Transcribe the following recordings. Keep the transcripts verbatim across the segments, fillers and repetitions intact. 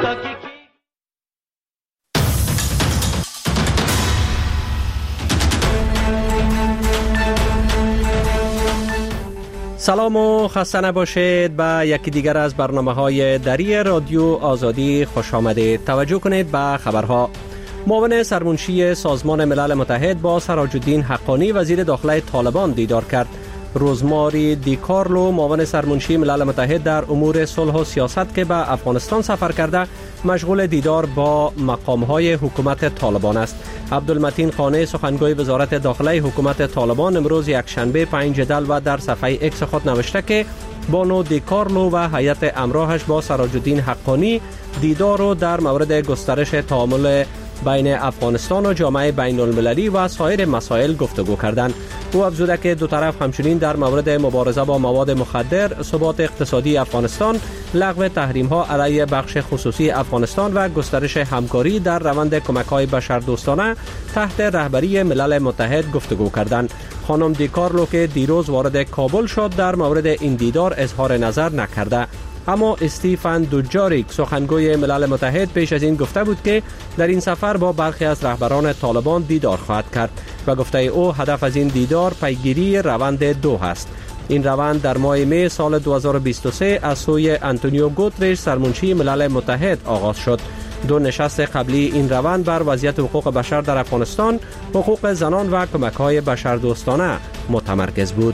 سلام و خسته نباشید به یکی دیگر از برنامه‌های دری رادیو آزادی خوش آمدید. توجه کنید به خبرها. معاون سرمنشی سازمان ملل متحد با سراج الدین حقانی وزیر داخله طالبان دیدار کرد. روزماری دی کارلو معاون سرمنشی ملل متحد در امور صلح و سیاست که به افغانستان سفر کرده مشغول دیدار با مقام‌های حکومت طالبان است. عبدالمتین خانه سخنگوی وزارت داخله حکومت طالبان امروز یکشنبه پنج دلو در صفحه اکس خود نوشته که بانو دی کارلو و هیئت همراهش با سراج الدین حقانی دیدار رو در مورد گسترش تعامل بین افغانستان و جامعه بین المللی و سایر مسائل گفتگو کردند. او افزوده که دو طرف همچنین در مورد مبارزه با مواد مخدر، ثبات اقتصادی افغانستان، لغو تحریم‌ها علیه بخش خصوصی افغانستان و گسترش همکاری در روند کمک‌های بشردوستانه تحت رهبری ملل متحد گفتگو کردند. خانم دی کارلو که دیروز وارد کابل شد در مورد این دیدار اظهار نظر نکرده، اما استیفن دوجاریک سخنگوی ملل متحد پیش از این گفته بود که در این سفر با برخی از رهبران طالبان دیدار خواهد کرد و گفته او هدف از این دیدار پیگیری روند دو است. این روند در ماه می سال دو هزار و بیست و سه از سوی آنتونیو گوترش سرمنشی ملل متحد آغاز شد. دو نشست قبلی این روند بر وضعیت حقوق بشر در افغانستان، حقوق زنان و کمک‌های بشردوستانه متمرکز بود.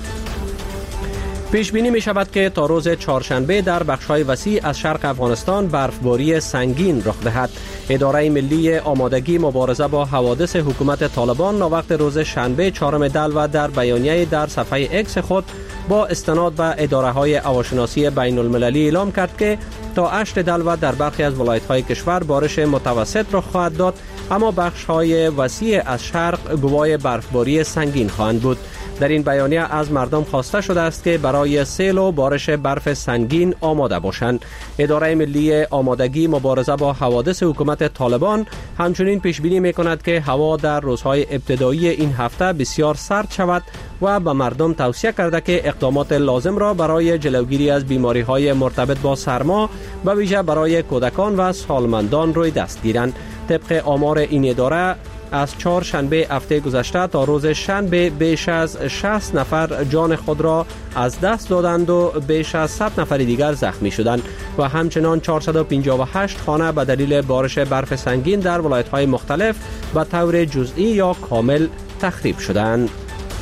پیش بینی می شود که تا روز چهارشنبه در بخش‌های وسیع از شرق افغانستان برفباری سنگین رخ دهد. اداره ملی آمادگی مبارزه با حوادث حکومت طالبان ناوقت روز شنبه چهارم دلو در بیانیه در صفحه اکس خود با استناد به اداره‌های هواشناسی بین المللی اعلام کرد که تا هشت دلو در برخی از ولایت‌های کشور بارش متوسط رخ خواهد داد، اما بخش‌های وسیع از شرق گواه برفباری سنگین خواهند بود. در این بیانیه از مردم خواسته شده است که برای سیل و بارش برف سنگین آماده باشند. اداره ملی آمادگی مبارزه با حوادث حکومت طالبان همچنین پیش بینی می‌کند که هوا در روزهای ابتدایی این هفته بسیار سرد شود و به مردم توصیه کرده که اقدامات لازم را برای جلوگیری از بیماری‌های مرتبط با سرما به ویژه برای کودکان و سالمندان روی دست گیرند. طبق آمار این اداره از چهار شنبه هفته گذشته تا روز شنبه بیش از شصت نفر جان خود را از دست دادند و بیش از صد نفر دیگر زخمی شدند و همچنان چهارصد و پنجاه و هشت خانه به دلیل بارش برف سنگین در ولایت‌های مختلف به طور جزئی یا کامل تخریب شدند.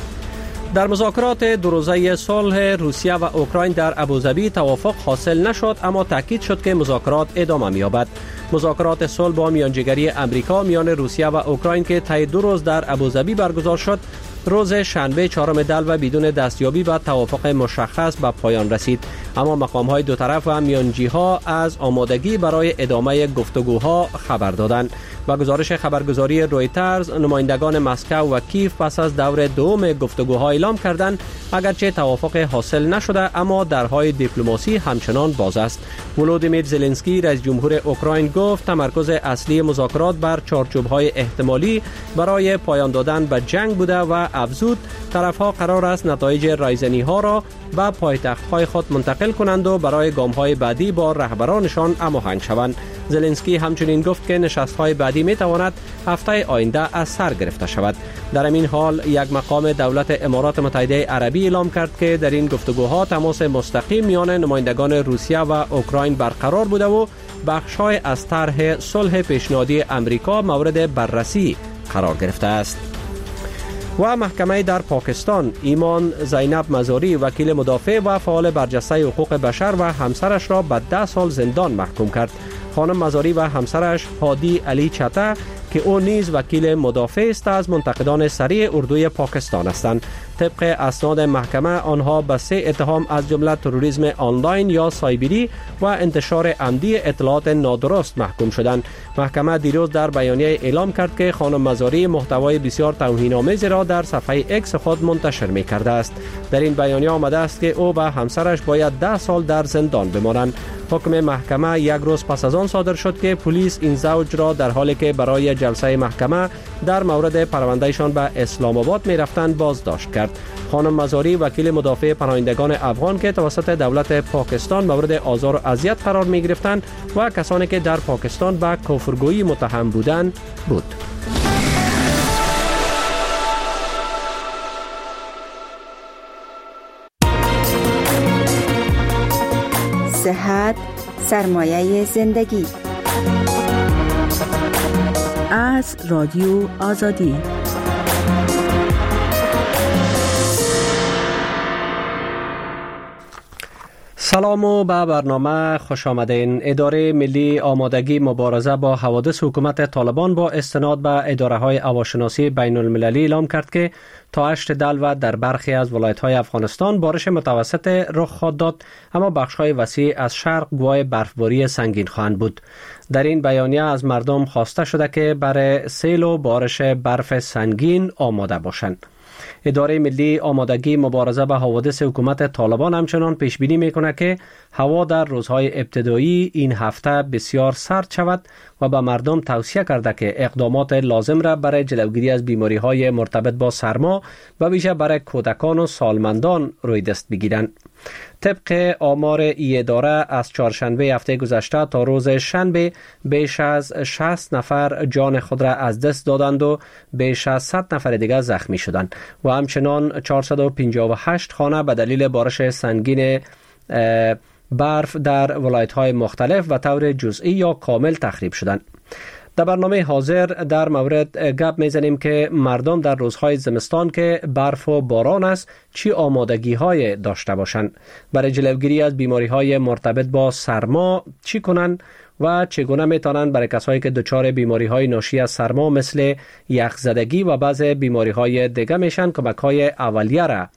در مذاکرات دو روزه صلح روسیه و اوکراین در ابوظبی توافق حاصل نشد، اما تاکید شد که مذاکرات ادامه می‌یابد. مذاکرات صلح با میانجیگری امریکا میان روسیه و اوکراین که طی دو روز در ابوظبی برگزار شد، روز شنبه چهارم دلو بدون دستیابی به توافق مشخص به پایان رسید، اما مقام‌های دو طرف و میانجی‌ها از آمادگی برای ادامه گفتگوها خبر دادند. با گزارش خبرگزاری رویترز، نمایندگان مسکو و کیف پس از دور دوم گفتگوها اعلام کردند اگرچه توافق حاصل نشده اما درهای دیپلماسی همچنان باز است. ولودیمیر زلنسکی رئیس جمهور اوکراین گفت تمرکز اصلی مذاکرات بر چارچوب‌های احتمالی برای پایان دادن به جنگ بوده و افزود طرف‌ها قرار است نتایج رایزنی‌ها را به پایتخت‌های خود منتقل کنند و برای گام‌های بعدی با رهبرانشان هماهنگ شوند. زلنسکی همچنین گفت که نشست‌های بعدی می‌تواند هفته آینده از سر گرفته شود. در این حال یک مقام دولت امارات متحده عربی اعلام کرد که در این گفتگوها تماس مستقیم میان نمایندگان روسیه و اوکراین برقرار بوده و بخش‌های از طرح صلح پیشنهادی امریکا مورد بررسی قرار گرفته است. و محکمه در پاکستان ایمان زینب مزاری وکیل مدافع و فعال برجسته حقوق بشر و همسرش را به ده سال زندان محکوم کرد. خانم مزاری و همسرش هادی علی چته که او نیز وکیل مدافع است از منتقدان سریع اردوی پاکستان هستند. طبق اسناد محکمه آنها به سه اتهام از جمله تروریسم آنلاین یا سایبری و انتشار عمدی اطلاعات نادرست محکوم شدند. محکمه دیروز در بیانیه اعلام کرد که خانم مزاری محتوای بسیار توهین‌آمیزی را در صفحه اکس خود منتشر می‌کرده است. در این بیانیه آمده است که او و همسرش باید ده سال در زندان بمانند. حکم محکمه یک روز پس از آن صادر شد که پلیس این زوج را در حالی که برای جلسه محکمه در مورد پروندهشان به اسلام آباد می رفتند بازداشت کرد. خانم مزاری وکیل مدافع پناهندگان افغان که توسط دولت پاکستان مورد آزار و اذیت قرار می گرفتند و کسانی که در پاکستان به کفرگویی متهم بودند بود. صحت سرمایه زندگی. از رادیو آزادی. سلام و به برنامه خوش آمدین. اداره ملی آمادگی مبارزه با حوادث حکومت طالبان با استناد به اداره های هواشناسی بین المللی اعلام کرد که تا هشت دلو در برخی از ولایت های افغانستان بارش متوسط رخ خواهد داد، اما بخش های وسیع از شرق گواه برفباری سنگین خواهند بود. در این بیانیه از مردم خواسته شده که برای سیل و بارش برف سنگین آماده باشند. اداره ملی آمادگی مبارزه با حوادث حکومت طالبان همچنان پیش بینی میکنه که هوا در روزهای ابتدایی این هفته بسیار سرد شود و به مردم توصیه کرده که اقدامات لازم را برای جلوگیری از بیماری های مرتبط با سرما و ویژه برای کودکان و سالمندان روی دست بگیرند. طبق آمار ای اداره از چهارشنبه هفته گذشته تا روز شنبه بیش از شصت نفر جان خود را از دست دادند و بیش از صد نفر دیگر زخمی شدند و همچنان چهارصد و پنجاه و هشت خانه به دلیل بارش سنگین برف در ولایت‌های مختلف و طور جزئی یا کامل تخریب شدند. در برنامه حاضر در مورد گپ میزنیم که مردم در روزهای زمستان که برف و باران است چی آمادگی های داشته باشند، برای جلوگیری از بیماری های مرتبط با سرما چی کنند و چگونه میتونند برای کسایی که دچار بیماری های ناشی از سرما مثل یخزدگی و بعض بیماری های دیگه میشن کمک های اولیه را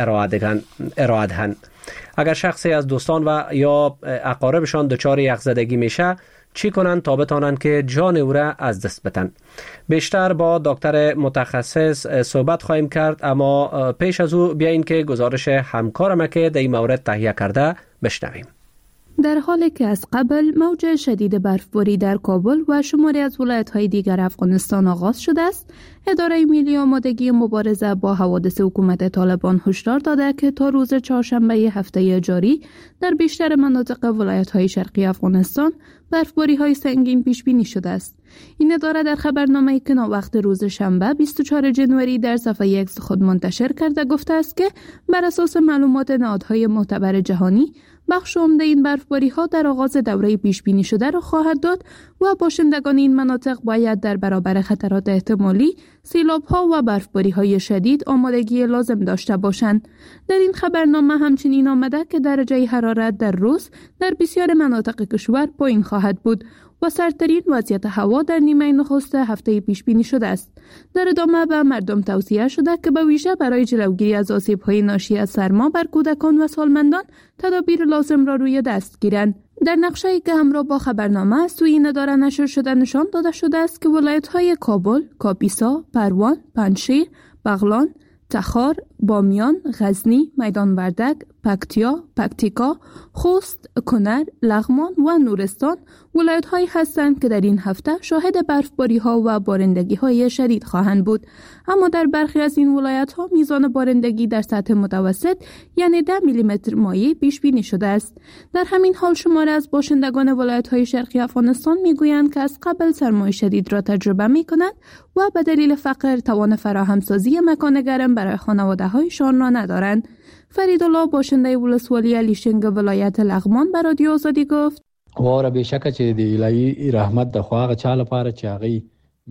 ارائه دهند. اگر شخصی از دوستان و یا اقاربشان دچار یخزدگی میشه چی کنند تا بتانند که جان او را از دست بدن؟ بیشتر با دکتر متخصص صحبت خواهیم کرد، اما پیش از او بیاین که گزارش همکارم که در این مورد تهیه کرده بشنویم. در حالی که از قبل موج شدید برفباری در کابل و شماری از ولایت‌های دیگر افغانستان آغاز شده است، اداره ملی آمادگی مبارزه با حوادث حکومت طالبان هشدار داده که تا روز چهارشنبه هفته جاری در بیشتر مناطق ولایت‌های شرقی افغانستان برفباری‌های سنگین پیش بینی شده است. این اداره در خبرنامه‌ای که وقت روز شنبه بیست و چهارم ژانویه در صفحه ایکس خود منتشر کرده گفته است که بر اساس معلومات نهادهای معتبر جهانی بخش عمده این برفباری‌ها در آغاز دوره پیش بینی شده را خواهد داد و باشندگان این مناطق باید در برابر خطرات احتمالی سیلاب‌ها و برفباری‌های شدید آمادگی لازم داشته باشند. در این خبرنامه همچنین آمده که درجه حرارت در روز در بسیار مناطق کشور پایین خواهد بود و سردترین وضعیت هوا در نیمه نخست هفته پیش بینی شده است. در ادامه به مردم توصیه شده که به ویژه برای جلوگیری از آسیب‌های ناشی از سرما بر کودکان و سالمندان تدابیر لازم را روی دست گیرند. در نقشه‌ای که همراه با خبرنامه از سوی این اداره نشر شده نشان داده شده است که ولایت‌های کابل، کاپیسا، پروان، پنجشیر، بغلان، تخار، بامیان، غزنی، میدان وردک، پکتیا، پکتیکا، خوست، کنر، لغمان و نورستان ولایت‌هایی هستند که در این هفته شاهد برفباری‌ها و بارندگی‌های شدید خواهند بود. اما در برخی از این ولایت‌ها میزان بارندگی در سطح متوسط یعنی ده میلیمتر مایع پیش بینی شده است. در همین حال شماری از باشندگان ولایت‌های شرقی افغانستان میگویند که از قبل سرمای شدید را تجربه می‌کنند و به دلیل فقر توان فراهمسازی مکان گرم برای خانواده‌هایشان را ندارند. فریدالله باشنده ولسوالی لیشنگ ولایت لغمان به رادیو آزادی گفت: واوره بېشکه چې د الهي رحمت د خو هغه چا لپاره چې هغوی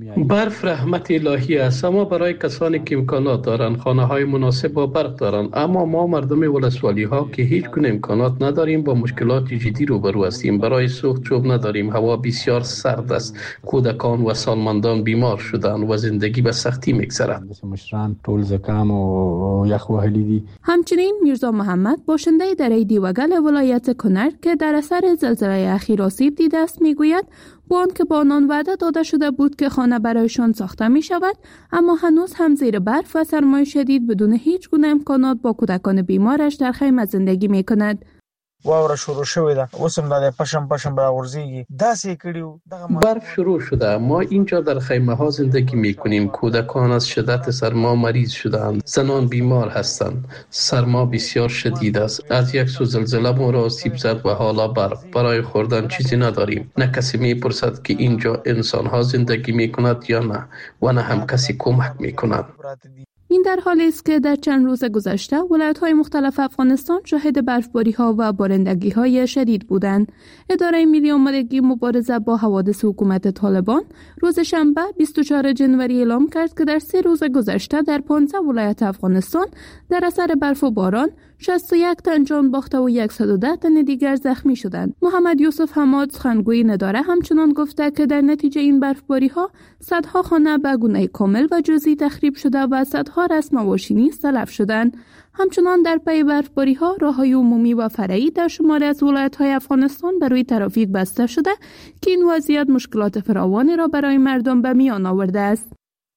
برف رحمت الهی است، اما برای کسانی که امکانات دارند، خانه های مناسب و برق دارند. اما ما مردم ولسوالی ها که هیچ گونه امکانات نداریم با مشکلات جدی روبرو هستیم. برای سوخت چوب نداریم، هوا بسیار سرد است، کودکان و سالمندان بیمار شدند و زندگی به سختی میگذرد. مشران ټول زکام و یخ وهلی دي. همچنین میرزا محمد باشنده دره دیوگل ولایت کنر که در اثر زلزله اخیر آسیب دیده است میگوید با آنکه با آنان وعده داده شده بود که خانه برایشان ساخته می شود، اما هنوز هم زیر برف و سرمای شدید بدون هیچ گونه امکانات با کودکان بیمارش در خیمه زندگی می کند. واوره شروع شوې ده، اوس هم د پشم پشم راغورځيږي. داسې کړیو برف شروع شده. ما اینجا در خیمه ها زندگی می کنیم. کودکان از شدت سرما مریض شدند. زنان بیمار هستند. سرما بسیار شدید است. از یک سو زلزله ما را آسیب زد و حالا برف. برای خوردن چیزی نداریم. نه کسی می پرسد که اینجا انسان ها زندگی می کند یا نه، و نه هم کسی کمک می کند. این در حالی است که در چند روز گذشته ولایت‌های مختلف افغانستان شاهد برفباری‌ها و بارندگی‌های شدید بودند. اداره ملی آمادگی مبارزه با حوادث حکومت طالبان روز شنبه بیست و چهارم جنوری اعلام کرد که در سه روز گذشته در پانزده ولایت افغانستان در اثر برف و باران شصت و یک تن جان باخته و صد و ده تن دیگر زخمی شدند. محمد یوسف حماد سخنگوی نداره همچنان گفته که در نتیجه این برفباری‌ها صدها خانه به گونه کامل و جزئی تخریب شده و صدها رسم ماشینی نیز تلف شدند. همچنان در پی برفباری‌ها راه‌های عمومی و فرعی در شماری از ولایت‌های افغانستان برای ترافیک بسته شده که این وضعیت مشکلات فراوانی را برای مردم به میان آورده است.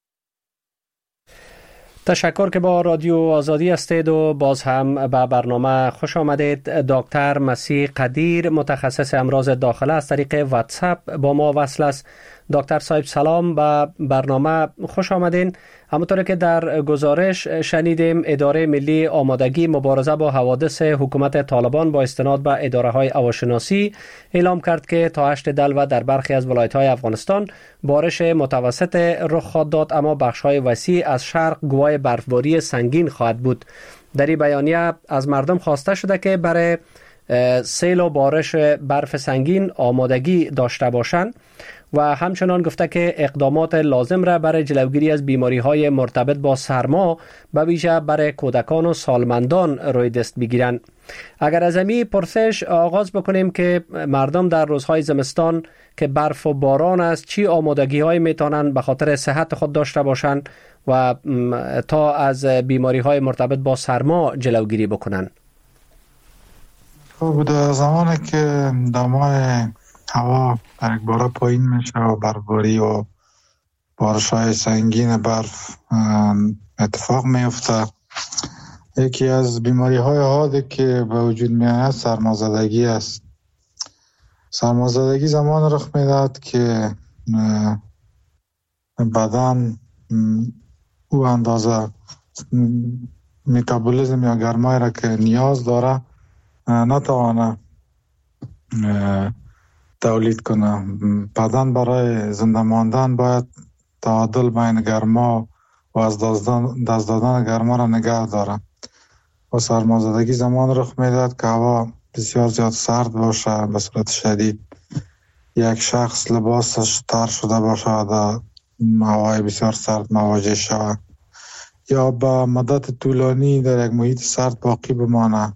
تشکر که با رادیو آزادی هستید و باز هم به برنامه خوش آمدید. دکتر مسیح قدیر متخصص امراض داخله از طریق واتساپ با ما وصل است. دکتر صاحب سلام، به برنامه خوش آمدین. همونطور که در گزارش شنیدیم اداره ملی آمادگی مبارزه با حوادث حکومت طالبان با استناد به اداره های هواشناسی اعلام کرد که تا هشت دلو در برخی از ولایت های افغانستان بارش متوسط رخ خواهد داد، اما بخش های وسیع از شرق گواه برفباری سنگین خواهد بود. در این بیانیه از مردم خواسته شده که برای سیل و بارش برف سنگین آمادگی داشته باشند و همچنان گفته که اقدامات لازم را برای جلوگیری از بیماری‌های مرتبط با سرما به ویژه برای کودکان و سالمندان روی دست بگیرند. اگر از این پرسش آغاز بکنیم که مردم در روزهای زمستان که برف و باران است چی آمادگی‌های میتونن به خاطر صحت خود داشته باشند و تا از بیماری‌های مرتبط با سرما جلوگیری بکنن؟ خب در زمانی که دمای هوا یک باره پایین میشه و برفباری و بارش‌های سنگین برف اتفاق میفته، یکی از بیماری‌های حاده که به وجود میاد سرمازدگی است. سرمازدگی زمان رخ میداد که بدن او اندازه متابولیسم یا گرمایی را که نیاز داره نتوانه تولید کنه. بدن برای زنده ماندن باید تعادل بین گرما و از دست دادن گرما را نگه داره. و سرمازدگی زمان رخ میداد که هوا بسیار زیاد سرد باشه به صورت شدید، یک شخص لباسش تر شده باشه و هوای بسیار سرد مواجه شود، یا به مدت طولانی در یک محیط سرد باقی بمانه،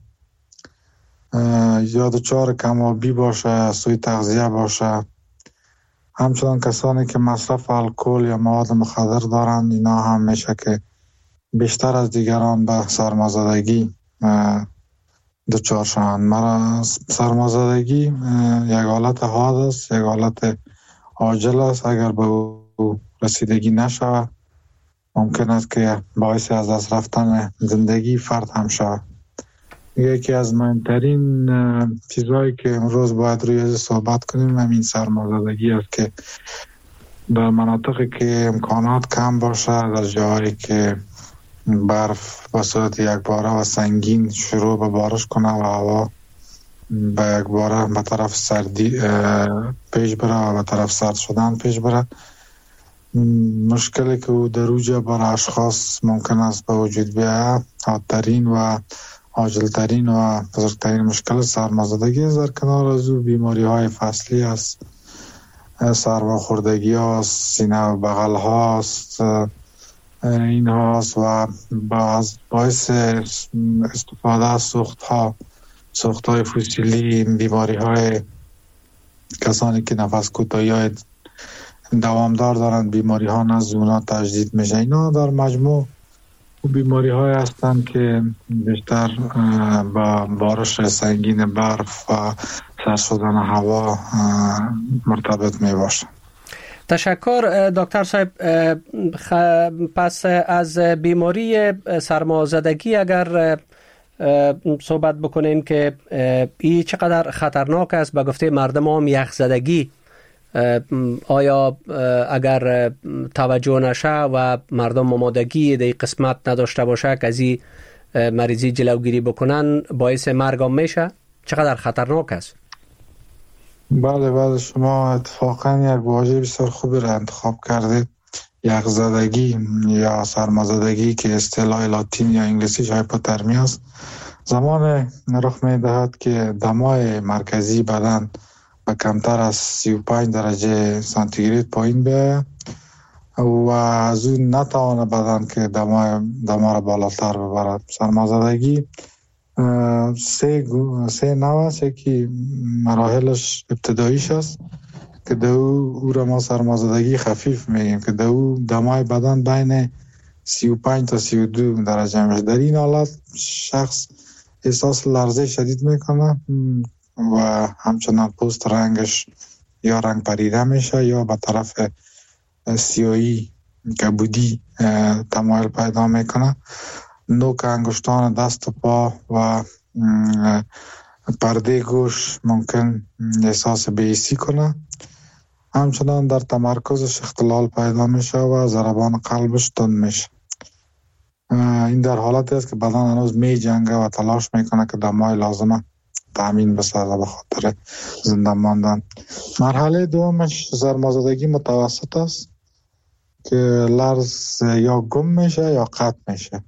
یا دچار کم‌آبی باشه، سوء تغذیه باشه. همچنان کسانی که مصرف الکل یا مواد مخدر دارند اینا هم میشه که بیشتر از دیگران به سرمازدگی دچار شوند. مرا سرمازدگی یک حالت حاد است، یک حالت عاجل است. اگر به او رسیدگی نشود ممکن است که باعث از دست رفتن زندگی فرد هم شود. یکی از مهمترین چیزهایی که امروز باید روی از صحبت کنیم همین سرمازدگی است که در مناطقی که امکانات کم باشه، در جاهایی که برف به صورت یک باره و سنگین شروع به بارش کنه و هوا به یک باره به طرف سردی پیش بره و به طرف سرد شدن پیش بره، مشکلی که او در اوجه برای اشخاص ممکن است به وجود بیاید حادترین و عاجلترین و بزرگترین مشکل سرمازدگی است. در کنار از او بیماری های فصلی است، سرماخوردگی هاست، سینه و بغل هاست، این هاست و باعث استفاده از سوخت ها سوخت های فسیلی، این بیماری های کسانی که نفس کوتاهی های دوامدار دارند بیماری ها نزد اونا تجدید میشه. اینا در مجموع بیماری های هستند که بیشتر با بارش سنگین برف و سرد شدن هوا مرتبط می باشه. تشکر دکتر صاحب. پس از بیماری سرمازدگی اگر صحبت بکنین که این چقدر خطرناک است. به گفته مردم هم یخزدگی آیا اگر توجه نشه و مردم آمادگی در قسمت نداشته باشه که از این مریضی جلوگیری بکنن باعث مرگ هم میشه؟ چقدر خطرناک است؟ بله بله، شما اتفاقا یک واژه بسیار خوبی را انتخاب کردید. یخزدگی یا سرمازدگی که اصطلاح لاتین یا انگلیسیش هایپوترمی است، زمان رخ می‌دهد که دمای مرکزی بدن به کمتر از سی و پنج درجه سانتیگراد پایین بیاید و از اون نتوانه بدن که دمای دما را بالاتر ببرد. سرمازدگی سه سه نوع است که مراحلش ابتداییش است که دو او را ما سرمازدگی خفیف میگیم که دو دمای بدن بین سی و پنج تا سی و دو درجه میشه. در این حالت شخص احساس لرزه شدید میکنه و همچنان پوست رنگش یا رنگ پریده میشه یا به طرف سیاهی کبودی تمایل پیدا میکنه. نوک انگشتان دست و پا و پرده گوش ممکن احساس بی‌حسی کنه. همچنان در تمرکزش اختلال پیدا میشه و ضربان قلبش تند میشه. این در حالتی است که بدن هنوز می جنگه و تلاش میکنه که دمای لازمه تامین بسازه به خاطر زنده ماندن. مرحله دومش سرمازدگی متوسط است که لرز یا گم میشه یا قطع میشه.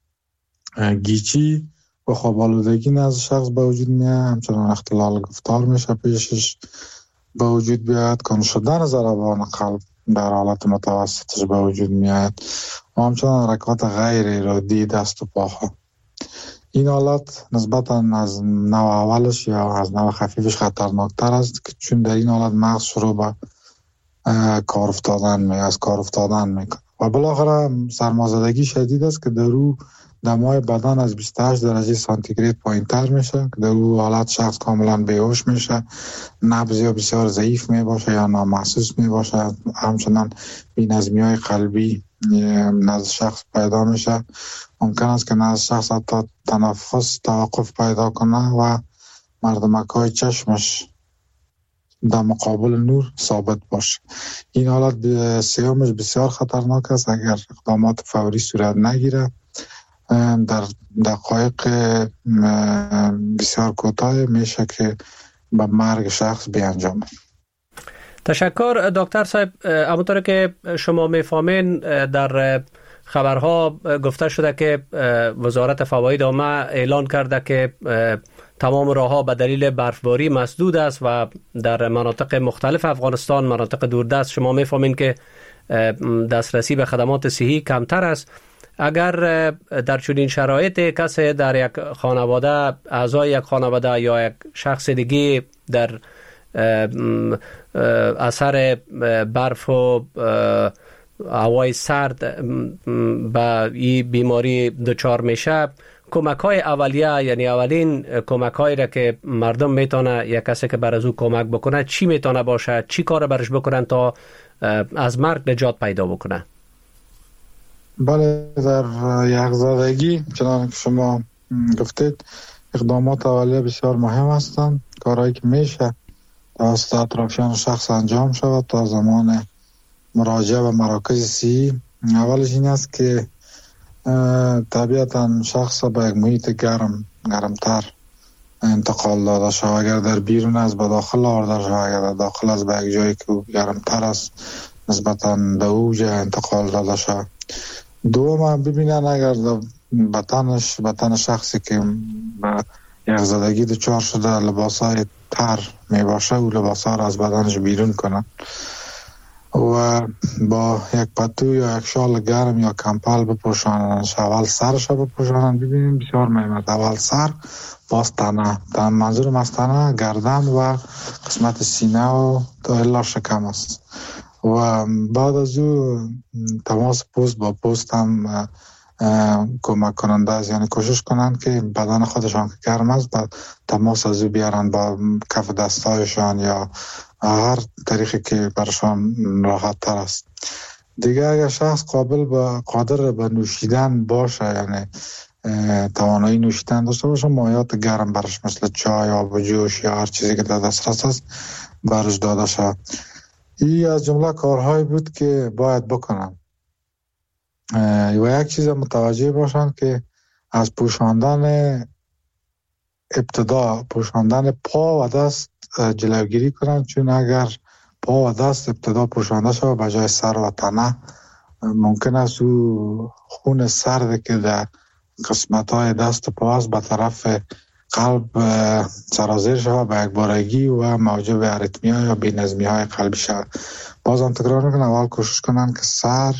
گیچی و خواب آلودگی نزد شخص به وجود میاد، همچنان اختلال گفتار میشه پیشش به وجود بیاد، کم شدن ضربان قلب در حالت متوسطش به وجود میاد و همچنان حرکات غیر ارادی دست و پاها. این حالت نسبتا از نوع اولش یا از نوع خفیفش خطرناکتر است که چون در این حالت مغز شروع به کار افتادن می از کار افتادن میکنه و بالاخره سرمازدگی شدید است که در او دمای بدن از بیست و هشت درجه سانتیگراد پایین تر میشه که در او حالت شخص کاملا بیهوش میشه، نبض یا بسیار ضعیف می باشه یا نامحسوس می باشه، همچنان بی‌نظمی های قلبی نزد شخص پیدا میشه. ممکن است که نزد شخص حتی تنفس توقف پیدا کنه و مردمک های چشمش در مقابل نور ثابت باشه. این حالت سیامش بسیار خطرناک است. اگر اقدامات فوری صورت نگیره در دقایق بسیار کوتاه میشه که به مرگ شخص بیانجامه. تشکر دکتر صاحب. همونطور که شما میفهمین در خبرها گفته شده که وزارت فواید عامه اعلان کرده که تمام راهها به دلیل برفباری مسدود است و در مناطق مختلف افغانستان، مناطق دوردست، شما میفهمین که دسترسی به خدمات صحی کمتر است. اگر در چنین شرایط کسی در یک خانواده، اعضای یک خانواده یا یک شخص دیگه در اثر برف و هوای سرد به این بیماری دچار میشه، کمک های اولیه یعنی اولین کمک هایی را که مردم میتونه یک کسی که بر از او کمک بکنه چی میتونه باشه؟ چی کار برش بکنن تا از مرگ نجات پیدا بکنه؟ بله، در یخزدگی چنانکه که شما گفتید اقدامات اولیه بسیار مهم هستند. کارهایی که میشه توسط اطرافیان شخص انجام شود تا زمان مراجعه به مراکز صحی. اولش این است که طبیعتا شخص به یک محیط گرم گرمتر انتقال داده شود. اگر در بیرون از به داخل آورده شود، اگر در داخل از به یک جایی که گرمتر است نسبتا به او جای انتقال داده شود. دوم ببینن اگر بدنش بدن شخصی که به یخزدگی دچار شده لباسای تر می باشه او لباسا را از بدنش بیرون کنن و با یک پتو یا یک شال گرم یا کمپل بپوشانن. اول سرش بپوشانن. ببینیم بسیار مهمه اول سر، باز تنه. منظورم از تنه گردن و قسمت سینه و تا الا شکم است و بعد از او تماس پوست با پوست هم کمک کننده است. یعنی کوشش کنند که بدن خودشان که گرم است بعد تماس از او بیارن با کف دستایشان یا هر طریقی که برشان راحت تر است. دیگه اگر شخص قابل به قادر به نوشیدن باشه، یعنی توانایی نوشیدن داشته باشه، مایات گرم برش مثل چای، آب جوش یا هر چیزی که در دسترس است برش داده شود. این از جمله کارهایی بود که باید بکنن. و یک چیز متوجه باشن که از پوشاندن ابتدا پوشاندن پا و دست جلوگیری کنن، چون اگر پا و دست ابتدا پوشانده شود به جای سر و تنه ممکن است او خون سرد که در قسمت های دست و پا است به طرف قلب سرازیر شود به یک بارگی و موجب اریتمیا یا بی‌نظمی های قلبی شود. بازم تکرار میکنم اول کوشش کنن که سر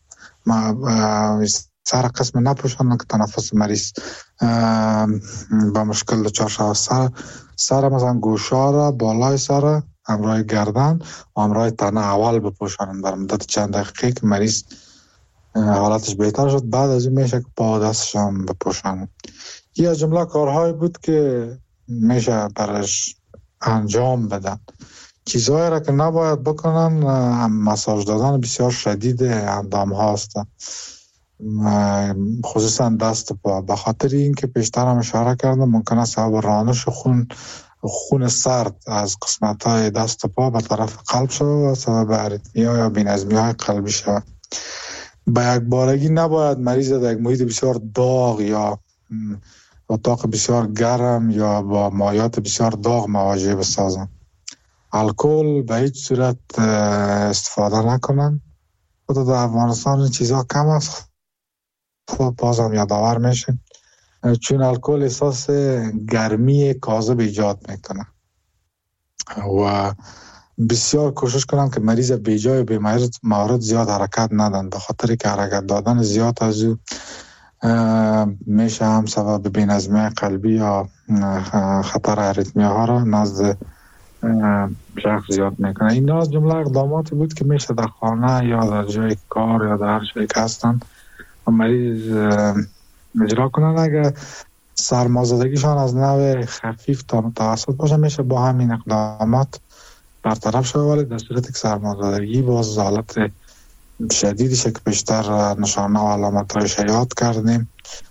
سر قسم نپوشانن که تنفس مریض با مشکل دچار شود. سر سر مثلا گوشا را، بالای سر، همراه گردن و همراه تنه اول بپوشانن در مدت چند دقیقه که مریض حالتش بهتر شد. بعد از این میشه که پا و دستش هم بپوشانن. این از جمله کارهایی بود که میشه برش انجام بدن. چیزهایی را که نباید بکنن مساج دادن بسیار شدید اندام هاست، خصوصا دست پا، به خاطر اینکه پیشتر هم اشاره کردم ممکن است سبب رانش خون خون سرد از قسمت های دست پا به طرف قلب شود و سبب اریتمیا یا بی‌نظمی های قلبی شود. به یک بارگی نباید مریض در یک محیط بسیار داغ یا اتاق بسیار گرم یا با مایات بسیار داغ مواجه بسازن. الکل به هیچ صورت استفاده نکنن. خود در افغانستان این چیزها کم است، خود بازم یادآور میشه، چون الکل احساس گرمی کاذب ایجاد میکنه و بسیار کوشش کنم که مریض به جای به موارد زیاد حرکت ندن، به خاطر که حرکت دادن زیاد از او میشه هم سبب بی‌نظمی قلبی یا خطر اریتمیا ها را نزد شخص زیاد میکنه. این از جمله اقداماتی بود که میشه در خانه یا در جای کار یا در هر جایی که هستن و مریض اجرا کنن. اگر سرمازدگیشان از نوع خفیف تا متوسط باشه میشه با همین اقدامات برطرف شد، ولی در صورتی که سرمازدگی باز حالت شدیدی که بیشتر نشانه و علامت های شیاد کردیم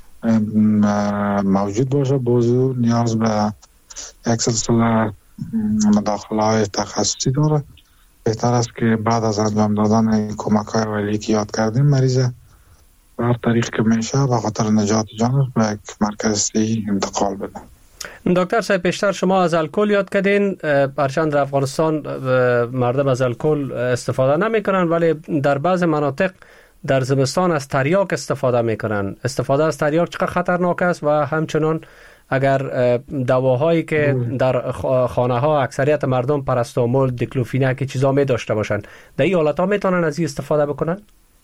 موجود باشه، بازو نیاز به یک سلسله مداخله های تخصصی داره. بهتر است که بعد از انجام دادن کمک های اولیه که یاد کردیم مریض به هر طریق که میشه به خاطر نجات جانش به یک مرکز صحی انتقال بده. دکتر صاحب پیشتر شما از الکل یاد کردین، هرچند در افغانستان مردم از الکل استفاده نمی کنن ولی در بعض مناطق در زمستان از تریاک استفاده می کنن. استفاده از تریاک چقدر خطرناک است و همچنان اگر دواهایی که در خانه ها اکثریت مردم پاراستامول، دیکلوفیناک که چیزا می داشته باشن، در این حالت ها میتونن از این استفاده بکنن؟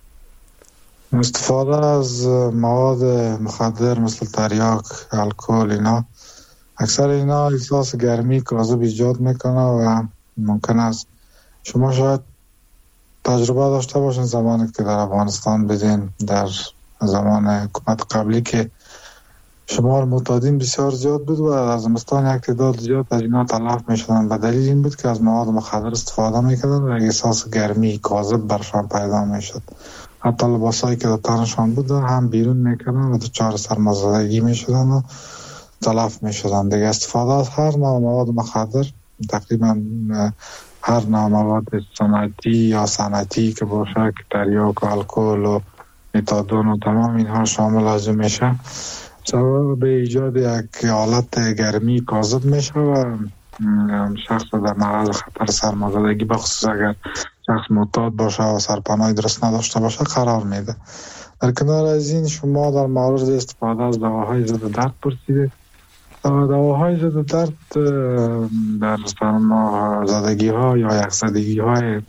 استفاده از مواد مخدر مثل تریاک، الکل، اینا اکثر اینا احساس گرمی کاذب ایجاد میکنه و ممکن است شما شاید تجربه داشته باشین زمانی که در افغانستان بدین در زمان حکومت قبلی که شمار معتادین بسیار زیاد بود و از زمستان یک تعداد زیاد از اینا تلف میشدن. به دلیل این بود که از مواد مخدر استفاده میکردن و احساس گرمی کاذب برشان پیدا میشد. حتی لباسایی که در تنشان بود هم بیرون میکردن و دچار سرمازدگی میشدن و تلف میشدن. دیگه استفاده از هر نوع مواد مخدر، تقریبا هر نوع مواد صنعتی یا صنعتی که باشه که تریاک و الکل و متادون و تمام اینها شامل از میشه، سبب به ایجاد یک حالت گرمی کاذب میشه و شخص در معرض خطر سرمازدگی بخصوص اگر شخص معتاد باشه و سرپناه درست نداشته باشه قرار میده. در کنار از این شما در مورد استفاده از دواهای ضد درد پرسیدید. دواهای ضد درد در سرمازدگی ها یا یخزدگی های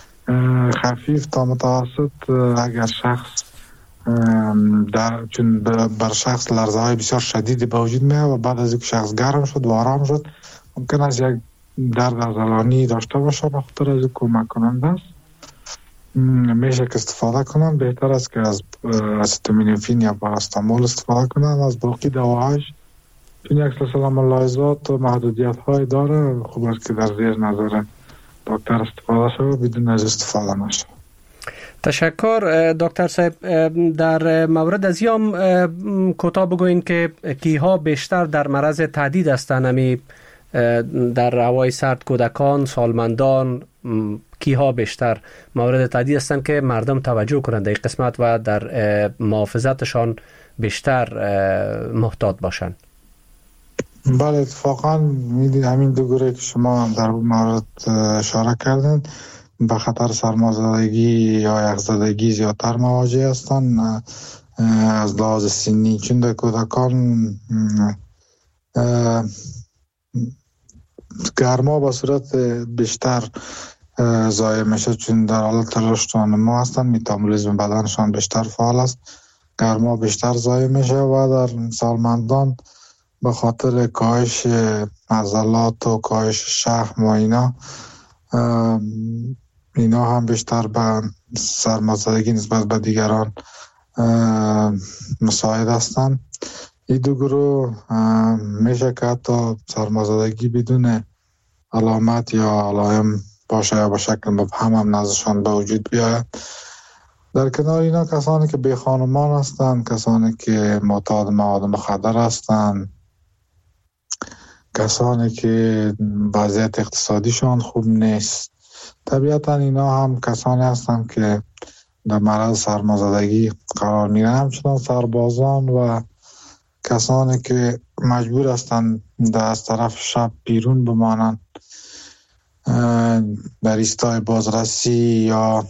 خفیف تا متوسط اگر شخص در چون بر شخص لرزه های بسیار شدیدی به وجود میاد و بعد از اینکه شخص گرم شد و آرام شد ممکن است یک درد عضلانی داشته باشه، به خاطر از کمک کننده است میشه که استفاده کنن. بهتر است که از استامینوفین یا پاراستامول استفاده کنن. از باقی دواهاش چون یک سلسله ملاحظات و محدودیت های داره، خوب است که در زیر نظر دکتر استفاده شد بدون از استفاده نشه. تشکر دکتر صاحب. در مورد از یام کوتاه بگوین که کیها بیشتر در معرض تهدید هستند؟ همی در هوای سرد کودکان، سالمندان، کیها بیشتر مورد تهدید هستند که مردم توجه کنند در این قسمت و در محافظتشان بیشتر محتاط باشند؟ بله، اتفاقا میدید همین دو گروه که شما در اون مورد اشاره کردین به خطر سرمازدگی یا یخزدگی زیادتر مواجه هستند از لحاظ سنی، چون در کودکان گرما به صورت بیشتر ضایع میشه، چون در حالت رشد و نمو هستند، متابولیسم بدنشان بیشتر فعال است، گرما بیشتر ضایع میشه. و در سالمندان به خاطر کاهش عضلات و کاهش شحم و اینا اینا هم بیشتر به سرمازدگی نسبت به دیگران مساعد هستند. این دو گروه میشه که حتی سرمازدگی بدون علامت یا علائم باشه یا به شکل مبهم هم نزدشان به وجود بیاید. در کنار اینا کسانی که بی خانمان هستند، کسانی که معتاد مواد مخدر هستند، کسانی که وضعیت اقتصادیشان خوب نیست، طبیعتا اینا هم کسانی هستند که در معرض سرمازدگی قرار میگیرند. همچنان سربازان و کسانی که مجبور هستند در از طرف شب بیرون بمانند، در ایستای بازرسی یا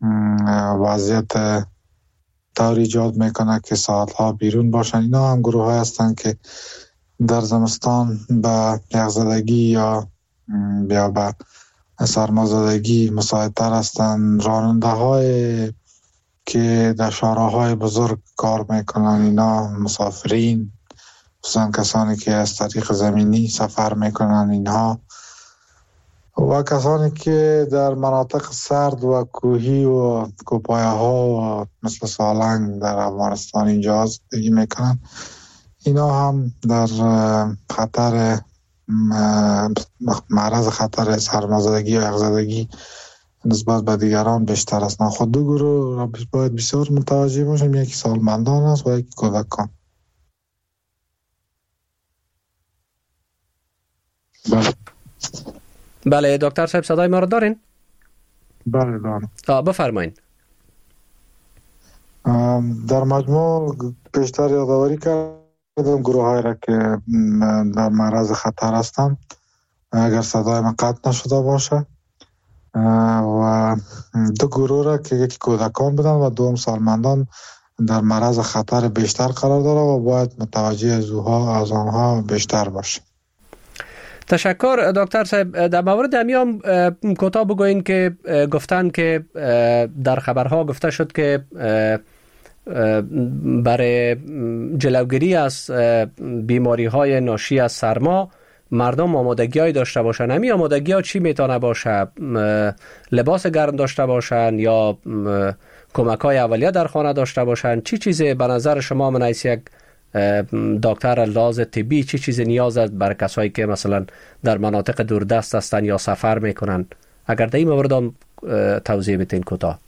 وضعیت طور ایجاد میکنه که ساعتها بیرون باشن، اینا هم گروه های هستند که در زمستان به یخزدگی یا یا به سرمازدگی مساعدتر هستند. راننده های که در شاراهای بزرگ کار میکنن، اینا مسافرین، خصوصا کسانی که از طریق زمینی سفر میکنن، اینها و کسانی که در مناطق سرد و کوهی و کوپایه ها و مثل سالنگ در افغانستان اینجا زندگی میکنن، اینا هم در خطر معرض خطر سرمازدگی و یخزدگی نسبت به دیگران بیشتر است. خود دو گروه را باید بسیار متوجه باشیم، یکی سالمندان است و یکی کودکان. بله بله دکتر صاحب صدای ما رو دارین؟ بله دارم. بفرمایین. در مجموع بیشتر یادآوری کردم گروه هایی را که در معرض خطر هستند، اگر صدای من قطع نشده باشه، و دو گروه را که یکی کودکان بودن و دوم سالمندان در معرض خطر بیشتر قرار داره و باید متوجه از اوها از آنها بیشتر باشه. تشکر دکتر صاحب. در مورد امیام کوتاه بگوین که گفتن که در خبرها گفته شد که برای جلوگیری از بیماری های ناشی از سرما مردم آمادگی های داشته باشن. همی آمادگی ها چی میتونه باشه؟ لباس گرم داشته باشن یا کمک های اولیه در خانه داشته باشن؟ چی چیزی به نظر شما من حیث یک دکتر لحاظ طبی چی چیزی نیاز است برای کسایی که مثلا در مناطق دوردست هستن یا سفر میکنن؟ اگر در این مورد هم توضیح بدین کوتاه.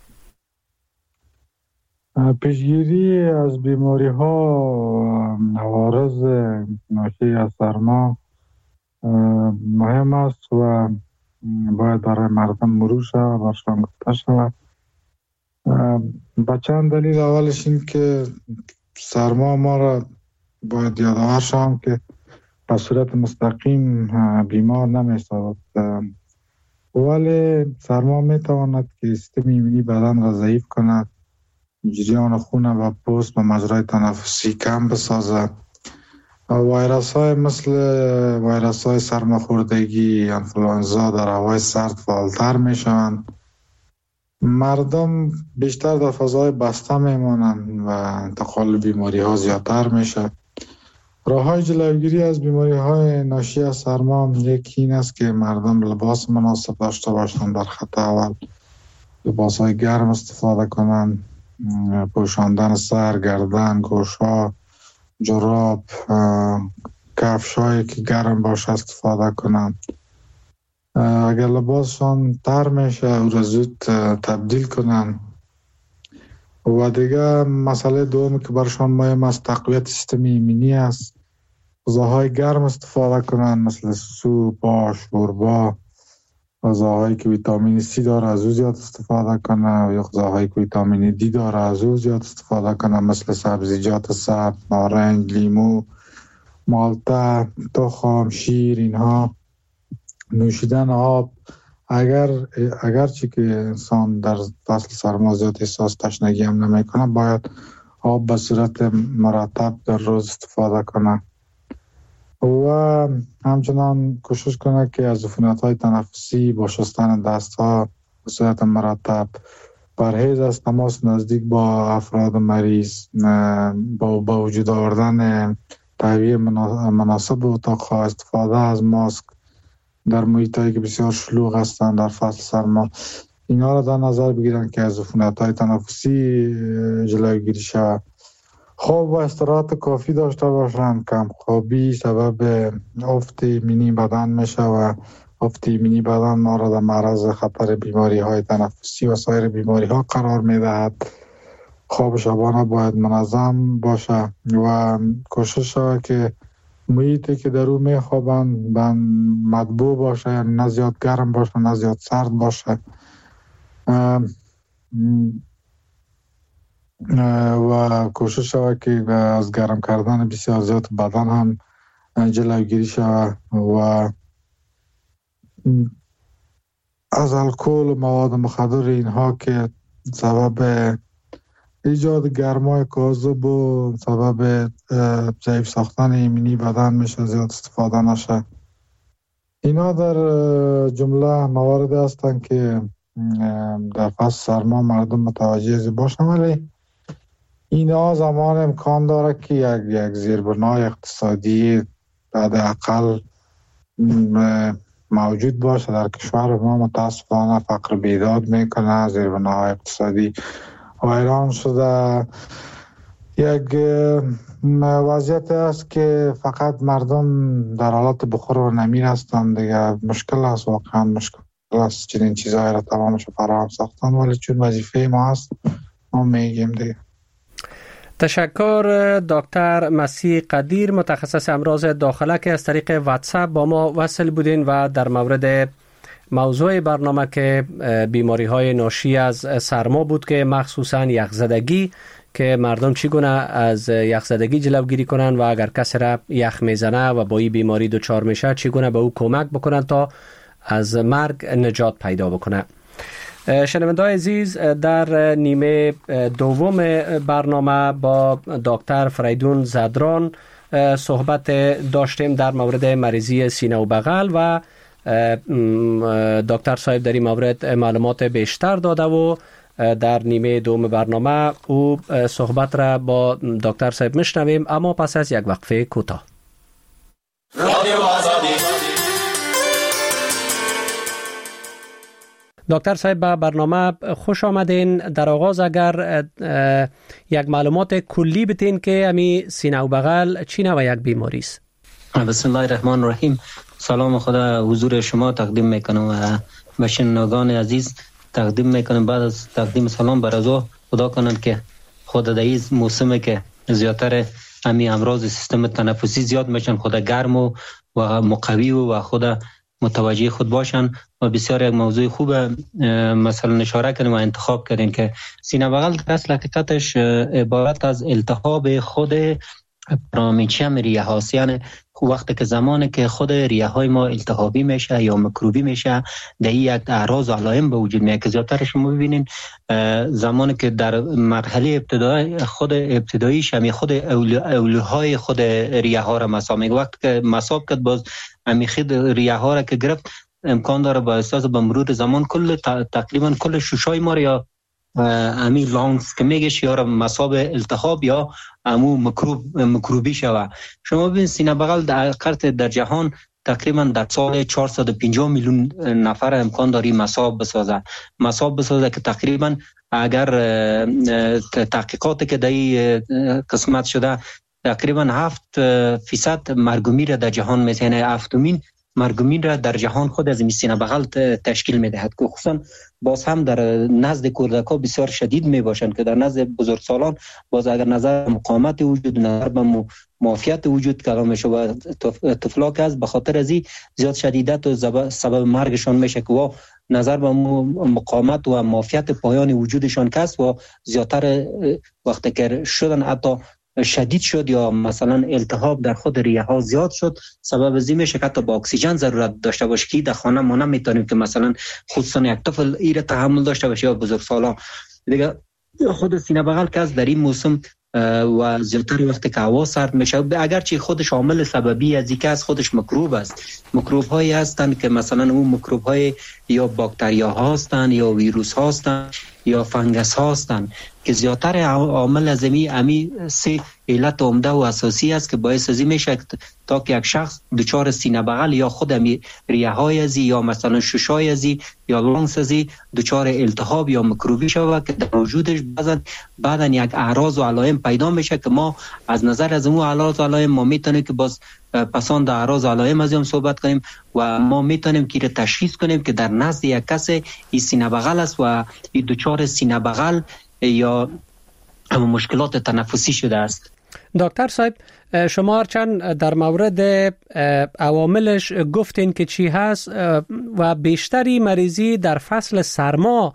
پیشگیری از بیماری ها عوارض ناشی از سرما مهم است و باید برای مردم مرور شود، برشان گفته شود. به چند دلیل. اولش این که سرما ما را باید یادآور شوم که به صورت مستقیم بیمار نمی‌سازد، ولی سرما میتواند که سیستم ایمنی بدن را ضعیف کند، جریان خون و پوست و مجرای تنفسی کم بسازد. ویروس های مثل ویروس های سرماخوردگی، انفلوانزا در هوای سرد فعالتر می شوند. مردم بیشتر در فضای بسته می مانند و انتقال بیماری ها زیادتر می شود. راه های جلوگیری از بیماری های ناشی از سرما یکی این است که مردم لباس مناسب داشته باشند. در خط اول لباس های گرم استفاده کنند، پوشاندن سر، گردن، گوشها، جراب، کفش هایی که گرم باشه استفاده کنند. اگر لباسشان تر میشه او را زود تبدیل کنند و دیگه مسئله دوم که برشان مهم است تقویت سیستم ایمنی است. غذاهای گرم استفاده کنند مثل سوپ، آش، شوربا. غذاهایی که ویتامین سی داره از او زیاد استفاده کنه، یا غذاهایی که ویتامین دی داره از او زیاد استفاده کنه مثل سبزیجات سبز، نارنج، لیمو، مالته، تخم، شیر. اینها نوشیدن آب، اگر اگرچه که انسان در فصل سرما زیاد احساس تشنگی هم نمیکنه، باید آب به صورت مرتب در روز استفاده کنه و همچنان کوشش کنه که از عفونت‌های تنفسی با شستن دست‌ها به صورت مرتب، پرهیز از تماس نزدیک با افراد مریض، با با وجود آوردن تهویه مناسب اتاق‌ها، استفاده از ماسک در محیطایی که بسیار شلوغ هستند در فصل سرما، اینا را در نظر بگیرن که از عفونت‌های تنفسی جلوگیری شود. خواب و استراحت کافی داشته باشند. کم خوابی سبب افت ایمنی بدن میشه و افت ایمنی بدن ما را در معرض خطر بیماری های تنفسی و سایر بیماری ها قرار میدهد. خواب شبانه باید منظم باشه و کوشش شود که محیطی که در او میخوابند مطبوع باشه، یعنی نه زیاد گرم باشه نه زیاد سرد باشه و کوشش شود که از گرم کردن بسیار زیاد بدن هم جلوگیری شود و از الکل و مواد مخدر اینها که سبب ایجاد گرمای کاذب و سبب ضعیف ساختن ایمنی بدن میشه زیاد استفاده نشه. اینا در جمله موارد هستند که در فصل سرما مردم متوجه باشن، ولی اینا زمان امکان داره که یک یک زیربنای اقتصادی حداقل موجود باشه. در کشور ما متاسفانه فقر بیداد میکنه، زیربنای اقتصادی ویران شده. یک وضعیت است که فقط مردم در حالت بخور و نمیر هستند دیگه. مشکل است، واقعا مشکل است چنین چیزایی را تمامش فراهم ساختن، ولی چون وظیفه ما است ما میگیم دیگه. تشکر دکتر مسیح قدیر، متخصص امراض داخله که از طریق واتساپ با ما وصل بودین و در مورد موضوع برنامه که بیماری های ناشی از سرما بود که مخصوصا یخزدگی، که مردم چگونه از یخزدگی جلوگیری کنن و اگر کسی را یخ میزنه و با این بیماری دچار میشه چگونه به او کمک بکنن تا از مرگ نجات پیدا بکنه. شنونده‌های عزیز، در نیمه دوم برنامه با دکتر فریدون زدران صحبت داشتیم در مورد مریضی سینه و بغل و دکتر صاحب در این مورد معلومات بیشتر داده و در نیمه دوم برنامه او صحبت را با دکتر صاحب میشنویم، اما پس از یک وقفه کوتاه. دکتر صاحب به برنامه خوش آمدین. در آغاز اگر یک معلومات کلی بتین که امی سینه و بغل چی نوع یک بیماری است؟ بسم الله الرحمن الرحیم. سلام خدا حضور شما تقدیم میکنم و به شنوندگان عزیز تقدیم میکنم. بعد از تقدیم سلام بر از خدا کنم که خدا در این موسم که زیادتر امی امراض سیستم تنفسی زیاد میشن خدا گرم و و مقوی و خدا متوجه خود باشن و بسیار یک موضوع خوب مثلا اشاره کردیم و انتخاب کردیم که سینه بغل در اصل حقیقتش عبارت از التهاب خود پرامیچم ریه هاست. یعنی وقتی که زمانی که خود ریه های ما التهابی میشه یا میکروبی میشه در این یک اعراض و علائم به وجود میاد که زیادتر شما ببینین زمانی که در مرحله ابتدایی خود ابتداییش همی خود اولوهای خود ریه ها را مسا میگه. وقتی که مساب کرد باز همی خود ریه ها را که گرفت امکان داره با اساس به مرور زمان کل تقریبا کل شوشای ما یا امی لانگز که میگه یا مصاب التهاب یا امو مکروب مکروبی شوه. شما ببین سینه بغل در قرط در جهان تقریبا در سال چهارصد و پنجاه میلیون نفر امکان داری مصاب بسازه مصاب بسازه که تقریبا اگر تحقیقاتی که در این قسمت شده تقریبا هفت فیصد مرگ و میر در جهان میزنه. هفتمین مرگومین را در جهان خود از این سینه بغل تشکیل می‌دهد که خصوصا باز هم در نزد کودکان بسیار شدید میباشند که در نزد بزرگسالان باز اگر نظر مقاومت وجود، نظر به معافیت وجود کلام میشه و طفلاک است، به خاطر از این زیاد شدیدت و سبب مرگشان میشه که و نظر به مقاومت و معافیت پایان وجودشان کس و زیادتر وقتی که شدن حتی شدید شد یا مثلا التهاب در خود ریه ها زیاد شد، سبب از این میشه که حتی با اکسیژن ضرورت داشته باشه که در خانه ما نمیتونیم که مثلا خصوصا یک طفل ایره تحمل داشته باشه یا بزرگسالان دیگه. خود سینه بغل که از در این موسم و زیادتر وقتی که هوا سرد میشه، اگرچه خودش عامل سببی از اینکه از خودش میکروب است، میکروب هایی هستند که مثلا اون میکروب های یا باکتریا هستند یا ویروس هستند یا فنگس هستند که زیادتر عامل از امی امی سه علت عمده و اساسی است که باعث از این میشه تا که یک شخص دچار سینه بغل یا خود امی ریه های ازی یا مثلا ششای ازی یا لانگس ازی دچار التهاب یا میکروبی شود که در وجودش بعضا بعدن یک اعراض و علائم پیدا میشه که ما از نظر از اون اعراض و علائم ما میتونیم که باز پسان در اعراض و علائم از هم صحبت کنیم و ما میتونیم که تشخیص کنیم که در نزد یک کس این سینه بغل است و این دچار سینه بغل یا مشکلات تنفسی شده است. دکتر صاحب، شما هرچند در مورد عواملش گفتین که چی هست و بیشتری مریضی در فصل سرما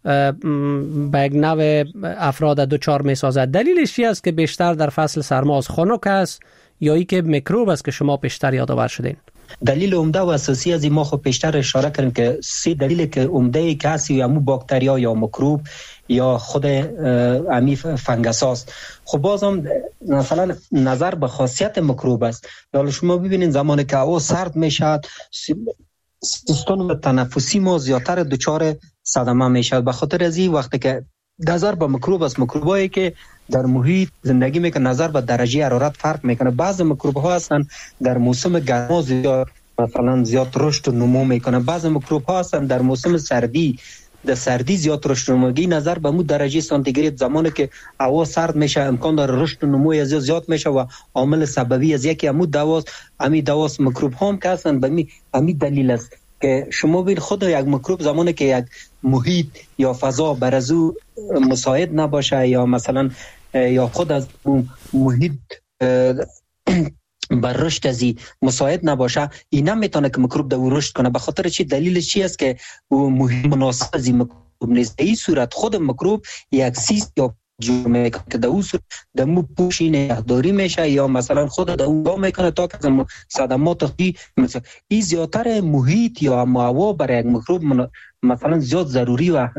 به یک نوع افراد دچار می سازد. دلیلش چی است که بیشتر در فصل سرما از خنک است یا ای که میکروب است که شما بیشتر یادآور شدین؟ دلیل عمده و اساسی از این ما خب پیشتر اشاره کردیم که سه دلیل که عمده کسی یا مو باکتریا یا میکروب یا خود امی فنگس است. خب بازم مثلا نظر به خاصیت میکروب است. حالا شما ببینید زمانی که هوا سرد میشد سیستم تنفسی ما زیادتر دچار صدمه میشد. به خاطر از این وقتی که نظر به میکروب است، میکروبایی که در محیط زندگی میکنه نظر به درجه حرارت فرق میکنه. بعضی میکروب ها هستن در موسم گرما زیاد مثلا زیاد رشد و نمو میکنه، بعضی میکروب ها هستن در موسم سردی در سردی زیاد رشد و نمو میکنه. نظر به مو درجه سانتیگراد زمانی که هوا سرد میشه امکان داره رشد و نمو از زیاد میشه و عامل سببی از یکی همون دواست. همین دواست میکروب ها هم که هستن به همین دلیل است که شما ببین خود یک میکروب زمانی که یک محیط یا فضا بر از او مساعد نباشه یا مثلا یا خود از محیط بر رشد ازی مساعد نباشه، این هم میتونه که میکروب در رشد کنه. به خاطر چی؟ دلیلش چی است که محیط مناسب ازی میکروب نیست. در این صورت خود میکروب یک سیست یا جرمه که در اون صورت در مو پوشی نگهداری میشه یا مثلا خود در اون گاه میکنه تا که صدمات خی مثلا این زیادتر محیط یا هوا برای یک میکروب مثلا زیاد ضروری و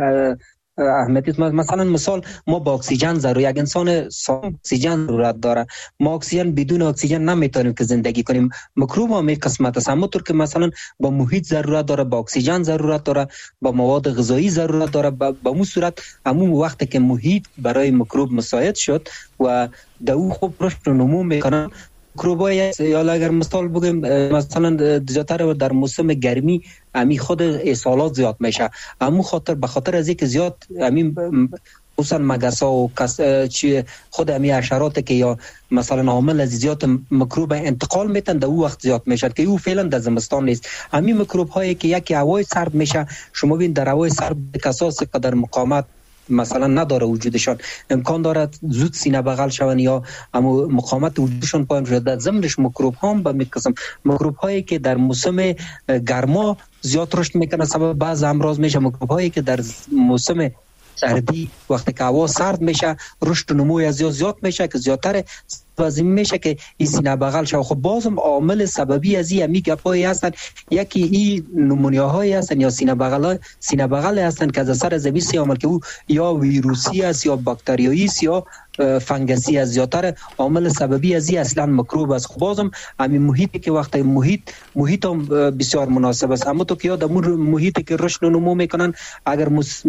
اهمیت. مثلا مثال ما با اکسیژن ضرورت، یک انسان سالم اکسیژن ضرورت داره. ما اکسیژن بدون اکسیژن نمیتونیم که زندگی کنیم. میکروب هم یک قسمت است، همونطور که مثلا با محیط ضرورت داره، با اکسیژن ضرورت داره، با مواد غذایی ضرورت داره. با اون صورت همون وقتی که محیط برای میکروب مساعد شد و در او خوب رشد و نمو میکنه. میکروبای یا اگر مثال بگیم مثلا زیادتر در موسم گرمی امی خود اصالات زیاد میشه. همون خاطر به خاطر از اینکه زیاد همین خصوصا مگسا و چی خود امی حشراتی که یا مثلا عامل از زیاد میکروب انتقال میتن در او وقت زیاد میشه که او فعلا در زمستان نیست. همین میکروب هایی که یکی هوای سرد میشه، شما ببین در هوای سرد کساس قدر مقاومت مثلا نداره وجودشان، امکان دارد زود سینه بغل شون یا اما مقاومت وجودشان پایین شده. در ضمنش میکروب ها هم به میقسم میکروب هایی که در موسم گرما زیاد رشد میکنه سبب بعض امراض میشه. میکروب هایی که در موسم سردی وقتی که هوا سرد میشه رشد و نمو از زیاد زیاد میشه که زیادتر واسه میشه که این سینه بغل شه. خب بازم عامل سببی از این می گپایی هستن، یکی این نمونیاهایی هستن یا سینه بغل سینه بغل هستن که از اثر زمینی عمل که او یا ویروسی است یا باکتریایی است یا فنگسی است. زیادتر عامل سببی از این اصلا میکروب است. خب بازم همین محیطی که وقتی محیط محیط هم بسیار مناسب است، اما تو که یاد امور محیطی که رشد و نمو میکنن اگر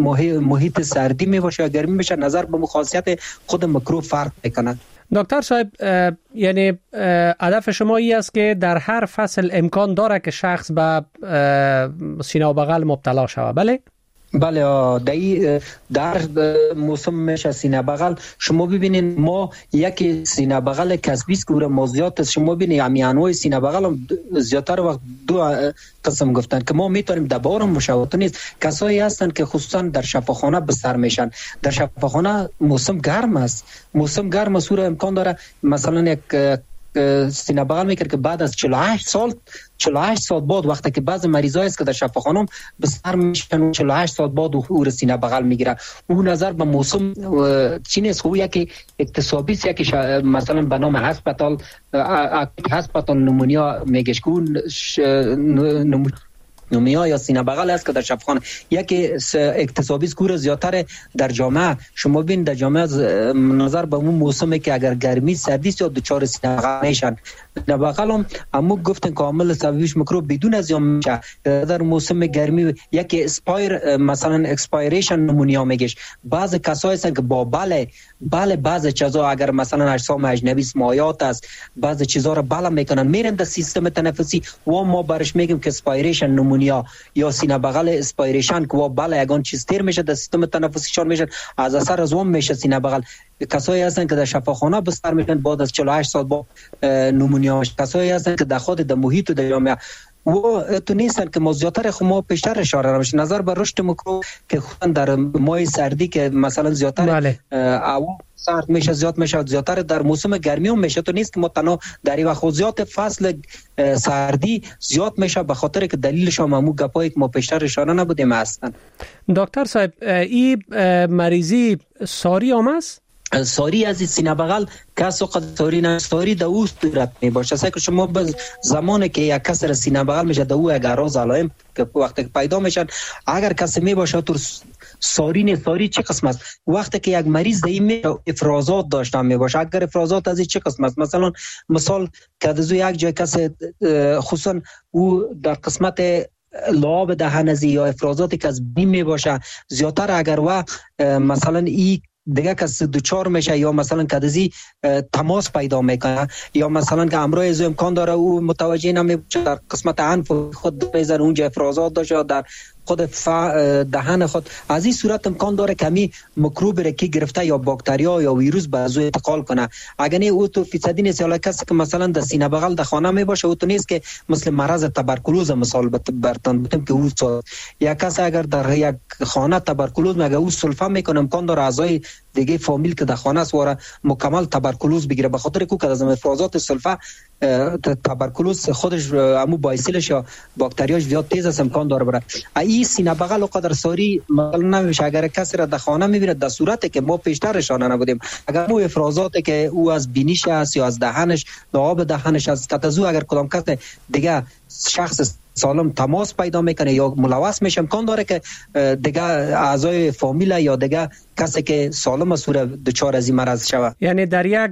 محیط سردی می باشه یا گرمی بشه نظر به خاصیت خود میکروب فرق میکنه. دکتر صاحب، یعنی هدف شما این است که در هر فصل امکان داره که شخص به سینه و بغل مبتلا شود، بله؟ بله در در موسم میشه سینه بغل شما ببینید ما یکی سینه بغل کسبی است که موضوعات شما ببینید همین انواع سینه بغل هم زیاتر وقت دو قسم گفتن که ما میتونیم در بار مشاوره نیست. کسایی هستن که خصوصا در شفاخانه بستر میشن. در شفاخانه موسم گرم است، موسم گرم است، امکان داره مثلا یک سینه بغل میکرد که بعد از چهل و هشت سال چهل و هشت سال بعد وقتی که بعض مریضایی است که در شفاخانه بستر میشن چهل و هشت سال بعد او سینه بغل میگیره. او نظر به موسم چی نیست، او یکی اکتسابی است، یکی مثلا به نام هسپتال هسپتال نمونیا میگش که اون نومیا یا سینه بغل است که در شفاخانه یکی اکتسابی کور زیاتر در جامعه. شما ببین در جامعه نظر به اون موسمی که اگر گرمی سردی یا دچار سینه بغل میشن. سینه بغل هم همو گفتن کامل سببش میکروب بدون از یام میشه. در موسم گرمی یکی اسپایر مثلا اکسپایریشن نمونیا میگش. بعض کسایی هستن که با بله بله بعض چیزا اگر مثلا اجسام اجنبی مایات است بعض چیزا رو بله میکنن میرن در سیستم تنفسی و ما برش میگیم که اسپایریشن نمونیا یا سینه بغل اسپایریشن که بله یگان چیز تیر میشه در سیستم تنفسیشان میشن از اثر از اون میشه سینه بغل. کسایی هستن که در شفاخانه بستر میشن بعد از چهل و هشت سال با نمونیا میشه. کسایی هستن که در خود در محیط و در جامعه و تو نیستن که موضوعاتر خما پیشتر اشاره نمیشه. نظر به رشد میکروب که خودن در ماه سردی که مثلا زیادتر بله. او سرد میشه زیاد میشه زیادتر در موسم گرمی هم میشه. تو نیست که ما تنها در این خصوصیات فصل سردی زیاد میشه به خاطر که دلیلش هم همون گپایی که ما پیشتر اشاره نبودیم هستن. دکتر صاحب این مریضی ساری هم است؟ ساری از سینه بغل کس وقت ساری نه ساری در او صورت می باشه. اصلا که شما به زمانی که یک کس را سینه بغل میشه در او یک اعراض علائم که وقتی پیدا میشن اگر کسی می باشه تو ساری نه ساری چه قسم است؟ وقتی که یک مریض در این افرازات داشته می باشه اگر افرازات از این چه قسم است؟ مثلا مثال که از یک جای کسی خصوصا او در قسمت لعاب دهن یا افرازاتی که از بین می باشه زیادتر اگر و مثلا این دیگه کس دوچار میشه یا مثلا کدزی تماس پیدا میکنه یا مثلا که امروز از امکان داره او متوجه نمیشه در قسمت انف خود بزن اونجا افرازات داشته در خود دهن خود از این صورت امکان داره کمی میکروب را که گرفته یا باکتریا یا ویروس به ازو انتقال کنه. اگر نه او تو فیصدی نیست یا کسی که مثلا در سینه بغل در خانه می باشه او تو نیست که مثل مرض تبرکلوز مثال برتن بودم که او یا کسی اگر در یک خانه تبرکلوز مگه او سلفه میکنه امکان داره اعضای دیگه فامیل که در خانه است واره مکمل تبرکلوز بگیره به خاطر که از افرازات سلفه تبرکلوز خودش همو بایسیلش یا باکتریاش زیاد تیز است امکان داره بره. این سینه بغل و قدر ساری مثلا نمیشه اگر کسی را در خانه میبینه در صورتی که ما پیشتر اشاره نبودیم اگر مو افرازاتی که او از بینیش است یا از دهنش لعاب دهنش از کتازو اگر کدام کس دیگه شخص سالم تماس پیدا میکنه یا ملوث میشه امکان داره که دیگه اعضای فامیل یا دیگه کسی که سالم سوره دچار از این مرض شود. یعنی در یک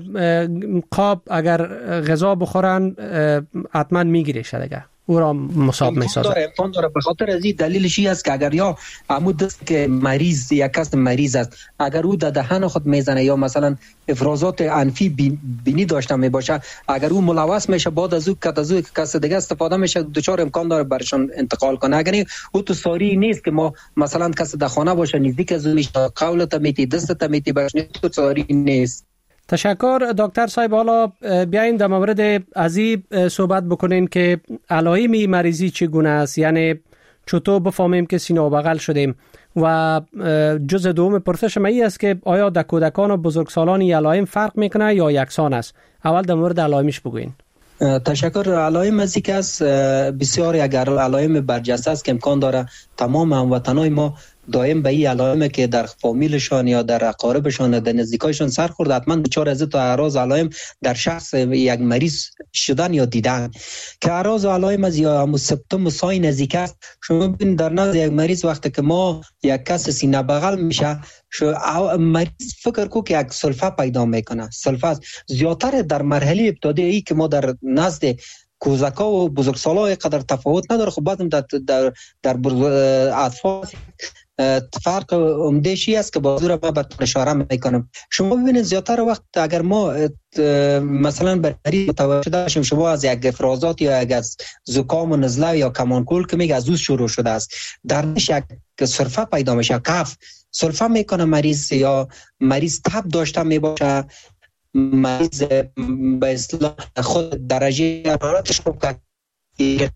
قاب اگر غذا بخورن حتما میگیره شده او را مصاب میسازه. امکان داره به خاطر از این دلیلش این است که اگر یا عمود دست که مریض یا کس مریض است اگر او در دهن خود میزنه یا مثلا افرازات انفی بینی داشته می باشه اگر او ملوث میشه بعد از او که از او کس دیگه استفاده میشه دچار امکان داره برشان انتقال کنه. اگر او تو ساری نیست که ما مثلا کس در خانه باشه نزدیک از او میشه قولت میتی دستت میتی باشه تو ساری نیست. تشکر دکتر صاحب. حالا بیاین در مورد ازی صحبت بکنین که علائم مریضی چگونه است، یعنی چطور بفهمیم که سینه و بغل شدیم و جز دوم پرسش من این است که آیا در کودکان و بزرگسالان این علائم فرق میکنه یا یکسان است؟ اول در مورد علائمش بگوین. تشکر. علائم از که است بسیاری اگر علائم برجسته است که امکان داره تمام هموطنای ما دائم به این علائم که در فامیلشان یا در اقاربشان در نزدیکایشان سر خورده حتما دچار از تو اعراض علائم در شخص یک مریض شدن یا دیدن که اعراض علائم از یا هم سمپتوم و ساین نزدیک است. شما ببین در نزد یک مریض وقتی که ما یک کس سینه بغل میشه شو مریض فکر کو که یک سلفه پیدا میکنه. سلفه زیاتر در مرحله ابتدایی که ما در نزد کوزکا و بزرگسالای قدر تفاوت نداره. خب بعدم در در در اطفال فرق عمده‌شی است که بازور ما به اشاره میکنم. شما ببینید زیادتر وقت اگر ما مثلا بر مریض متوجه شده باشیم شما از یک افرازات یا یک از زکام و نزله یا کمانکول که میگه از او شروع شده است، درش یک سرفه پیدا میشه، کف سرفه میکنه مریض، یا مریض تب داشته میباشه، مریض به اصطلاح خود درجه حرارتش رو که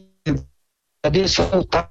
تایید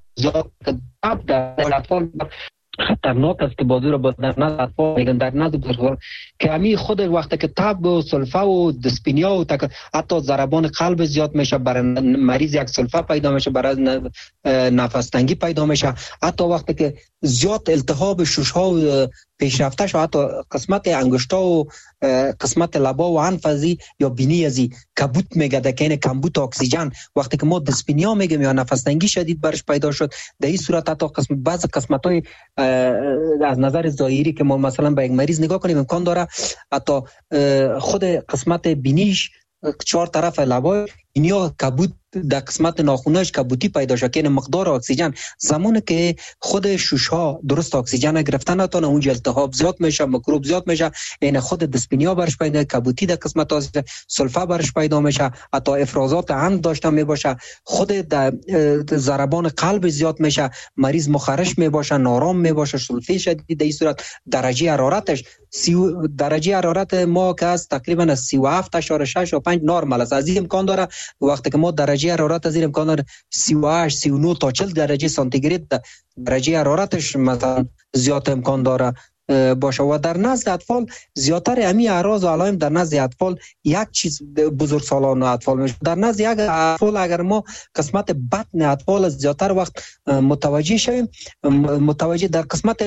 تب در اطفال خطرناک است که بازور با در نزد اطفال میگن در نزد بزرگان که همین خود وقتی که تب و سلفه و دسپینیا و تک... حتی ضربان قلب زیاد میشه، برای مریض یک سلفه پیدا میشه، برای نفس تنگی پیدا میشه، حتی وقتی که زیاد التهاب شش ها و پیشرفته شو، حتی قسمت انگشتا و قسمت لبا و انفزی یا بینی ازی کبوت میگه دکین کمبوت اکسیژن، وقتی که ما دسپینیا میگیم یا نفس تنگی شدید برش پیدا شد، در این صورت حتی قسم بعض قسمت های از نظر ظاهری که ما مثلا به یک مریض نگاه کنیم امکان داره حتی خود قسمت بینیش چهار طرف لبا اینیا کبوت در قسمت ناخونش کبوتی پیدا شد که مقدار اکسیژن زمانی که خود شش ها درست اکسیژن گرفتن نتونه اونجا التهاب زیاد میشه، میکروب زیاد میشه، این خود دسپینیا برش پیدا، کبوتی در قسمت سلفه برش پیدا میشه، حتی افرازات اند داشته میباشه، خود در ضربان قلب زیاد میشه، مریض مخرش میباشه، نارام میباشه، سلفه شدید. در این صورت درجه حرارتش درجه حرارت ما که از تقریبا سی و هفت اشاره شش و پنج نرمال است. از این امکان داره وقتی که ما درجه حرارت از این امکان داره سی و هشت سی و نه تا چهل درجه سانتیگراد درجه حرارتش مثلا زیاد امکان داره باشه. و در نزد اطفال زیادتر امی اعراض و علائم در نزد اطفال یک چیز بزرگسالان و اطفال میشه. در نزد یک اطفال اگر ما قسمت بطن اطفال زیادتر وقت متوجه شویم، متوجه در قسمت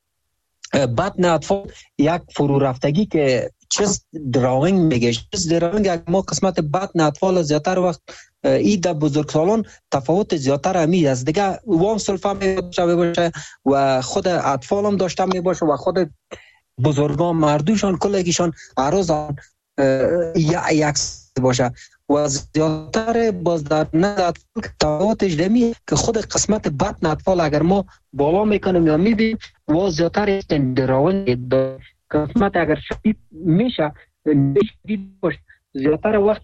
بطن اطفال یک فرو رفتگی که چست دراونگ میگه، چست دراونگ اگر ما قسمت بطن اطفال زیادتر وقت ای در بزرگسالان تفاوت زیادتر همی است دیگه. وام سلفه می باشه و خود اطفال هم داشته می باشه و خود بزرگان مردوشان کلگیشان اعراض یک باشه و زیادتر باز در نزد تفاوتش دمی که خود قسمت بطن اطفال اگر ما بالا میکنیم یا میبینیم و زیادتر دراونگ قسمت اگر شدید میشه شدید باشه، زیادتر وقت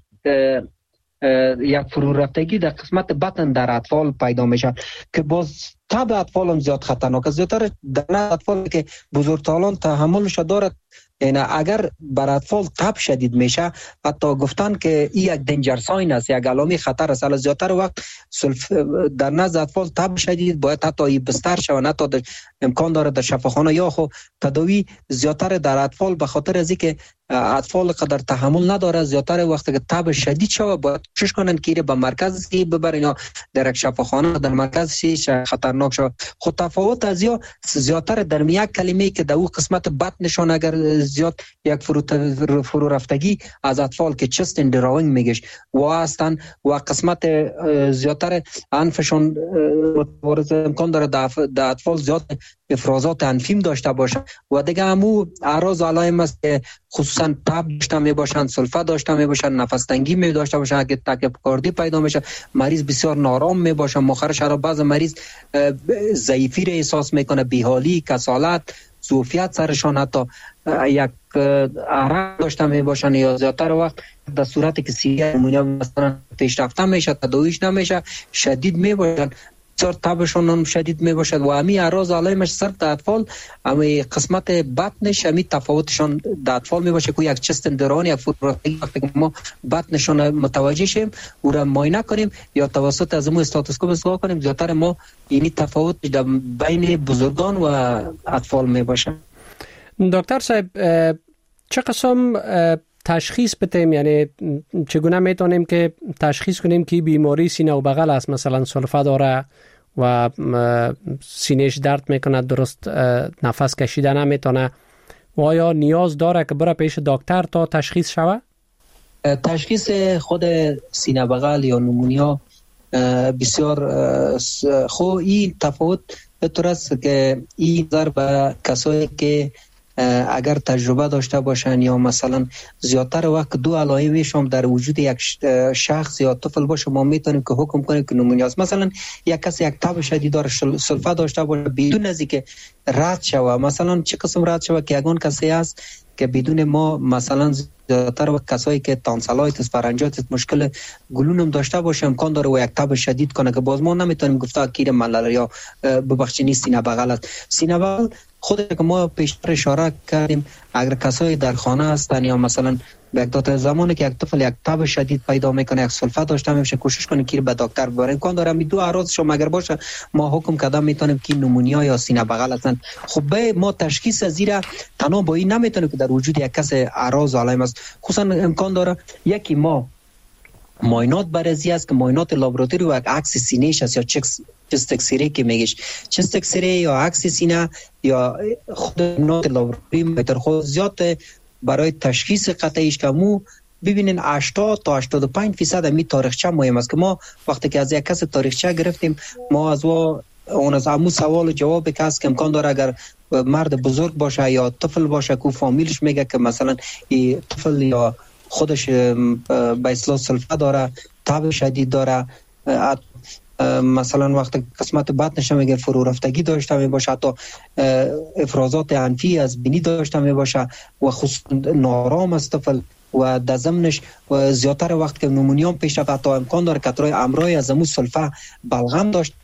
یک فرو رفتگی در قسمت بطن در اطفال پیدا میشه که باز تب اطفال هم زیاد خطرناک است. زیادتر در اطفال که بزرگسالان تحملش دارد، یعنی اگر بر اطفال تب شدید میشه حتی گفتن که این یک دنجر ساین است، یک علامه خطر است. حالا زیادتر وقت در نزد اطفال تب شدید باید حتی بستر شوند، حتی امکان داره در شفاخانه یا خو تداوی زیادتر در اطفال به خاطر از اینکه اطفال قدر تحمل نداره، زیادتر وقتی که تب شدید شوه باید کوشش کنن که به مرکز کی ببرن یا در یک شفاخانه در مرکز شیش خطرناک شوه. خود تفاوت از یا زیادتر در یک کلمه که در اون قسمت بطنشون اگر زیاد یک فرو, فرو رفتگی از اطفال که چست دراونگ میگش و هستن و قسمت زیادتر انفشون متوارز امکان داره در اطفال زیاد افرازات انفیم داشته باشه و دیگه همو اعراض علائم است که خصوصا تب داشته می باشن، سلفه داشته می باشن، نفس تنگی می داشته باشن، اگه تکیکاردی پیدا میشه، مریض بسیار نارام می باشه، مخرش را بعض مریض ضعیفی را احساس میکنه، بیحالی، کسالت، ظرفیت سرشان، حتی یک عرق داشته می باشن یا زیادتر وقت در صورتی که سیری امونیا مثلا پیشرفته میشه تداویش نمیشه شدید می باشن، بسیار تبشون هم شدید می باشد و همی اعراض علائمش سر در اطفال همی قسمت بطنش همی تفاوتشان در اطفال می باشه که یک چست درانی یک فروتگی وقتی که ما بطنشان متوجه شیم او را معاینه کنیم یا توسط از مو استاتوسکوپ استفاده کنیم، زیادتر ما اینی تفاوت در بین بزرگان و اطفال می باشه. دکتر صاحب چه قسم تشخیص بدیم، یعنی چگونه میتونیم که تشخیص کنیم که بیماری سینه و بغل است، مثلا سلفه داره و سینهش درد میکنه، درست نفس کشیده نمیتونه و آیا نیاز داره که بره پیش دکتر تا تشخیص شوه؟ تشخیص خود سینه بغل یا نمونیا بسیار خو این تفاوت به طور است که این ضرب کسایی که اگر تجربه داشته باشن یا مثلا زیادتر وقت دو علائمش هم در وجود یک شخص یا طفل باشه ما میتونیم که حکم کنیم که نمونیا است. مثلا یک کسی یک تب شدید داره سلفه داشته باشه بدون از اینکه رد شوه، مثلا چه قسم رد شوه که یگان کسی است که بدون ما مثلا زیادتر وقت کسایی که تانسلایتس فرنجایتس مشکل گلون هم داشته باشه امکان داره و یک تب شدید کنه که باز ما نمیتونیم گفته کیر ملاریا ببخشید نیست سینه بغل است. سینه بغل خود که ما پیشتر اشاره کردیم اگر کسایی در خانه هستن یا مثلا به یک دو زمانی که یک طفل یک تب شدید پیدا میکنه یک سلفه داشته میشه کوشش کنیم که به دکتر ببریم. امکان داره می دو اعراض شما اگر باشه ما حکم کردم میتونیم که نمونیا یا سینه بغل هستن. خب ما تشخیص زیرا تنها با این نمیتونیم که در وجود یک کس اعراض علائم است. خصوصا امکان داره یکی ما معاینات بررسی است که معاینات لابراتوری و عکس سینه‌اش است یا چست اکسری که میگیش چست اکسری یا عکس سینه یا خود معاینات لابراتوری بهتر خود زیاد برای تشخیص قطعیش که مو ببینین هشتاد تا هشتاد و پنج درصد می تاریخچه مهم است که ما وقتی که از یک کس تاریخچه گرفتیم ما از وا اون از همون سوال جواب کس که امکان داره اگر مرد بزرگ باشه یا طفل باشه که فامیلش میگه که مثلا این طفل یا خودش به اصطلاح سلفه داره تب شدید داره مثلا وقت قسمت بطنش میگه فرو رفتگی داشته می باشه حتی افرازات انفی از بینی داشته می باشه و خصوصا نارام است طفل و در ضمنش و زیادتر وقت که نمونیام پیش رفت حتی امکان داره کترای امرای از امو سلفه بلغم داشت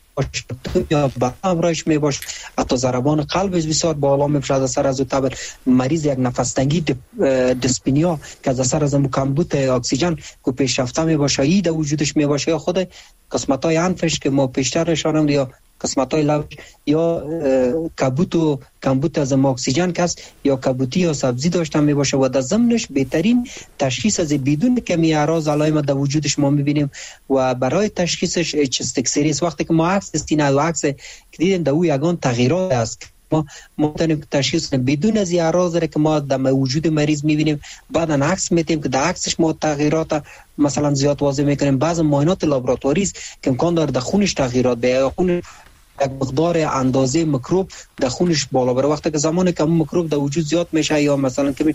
یا با امرایش می باشه حتی ضربان قلبش بسیار بالا می بشه از سر از تب مریض یک نفس تنگی دیسپنیا که از سر از کمبود اکسیژن که پیش رفته می باشه ای در وجودش می باشه یا خود قسمت های انفش که ما پیشتر اشارم یا قسمت های لب یا کبوت و کمبود از اکسیژن کس یا کبوتی یا سبزی داشته می باشه و در ضمنش بهترین تشخیص از بدون کمی اعراض علائم در وجودش ما می بینیم و برای تشخیصش چست اکسری است. وقتی که ما عکس سینه و عکس که دیدیم در او یگان تغییرات است ما ممکنه تشخیص بدون از اعراض که ما در وجود مریض می‌بینیم بعداً عکس می‌دیم که در عکسش ما تغییرات مثلا زیاد واضح می‌کنیم. بعض معاینات لابراتوری است که امکان داره در خونش تغییرات به خون یک مقدار اندازه میکروب در خونش بالا بره. وقتی که زمانی که میکروب در وجود زیاد میشه یا مثلا که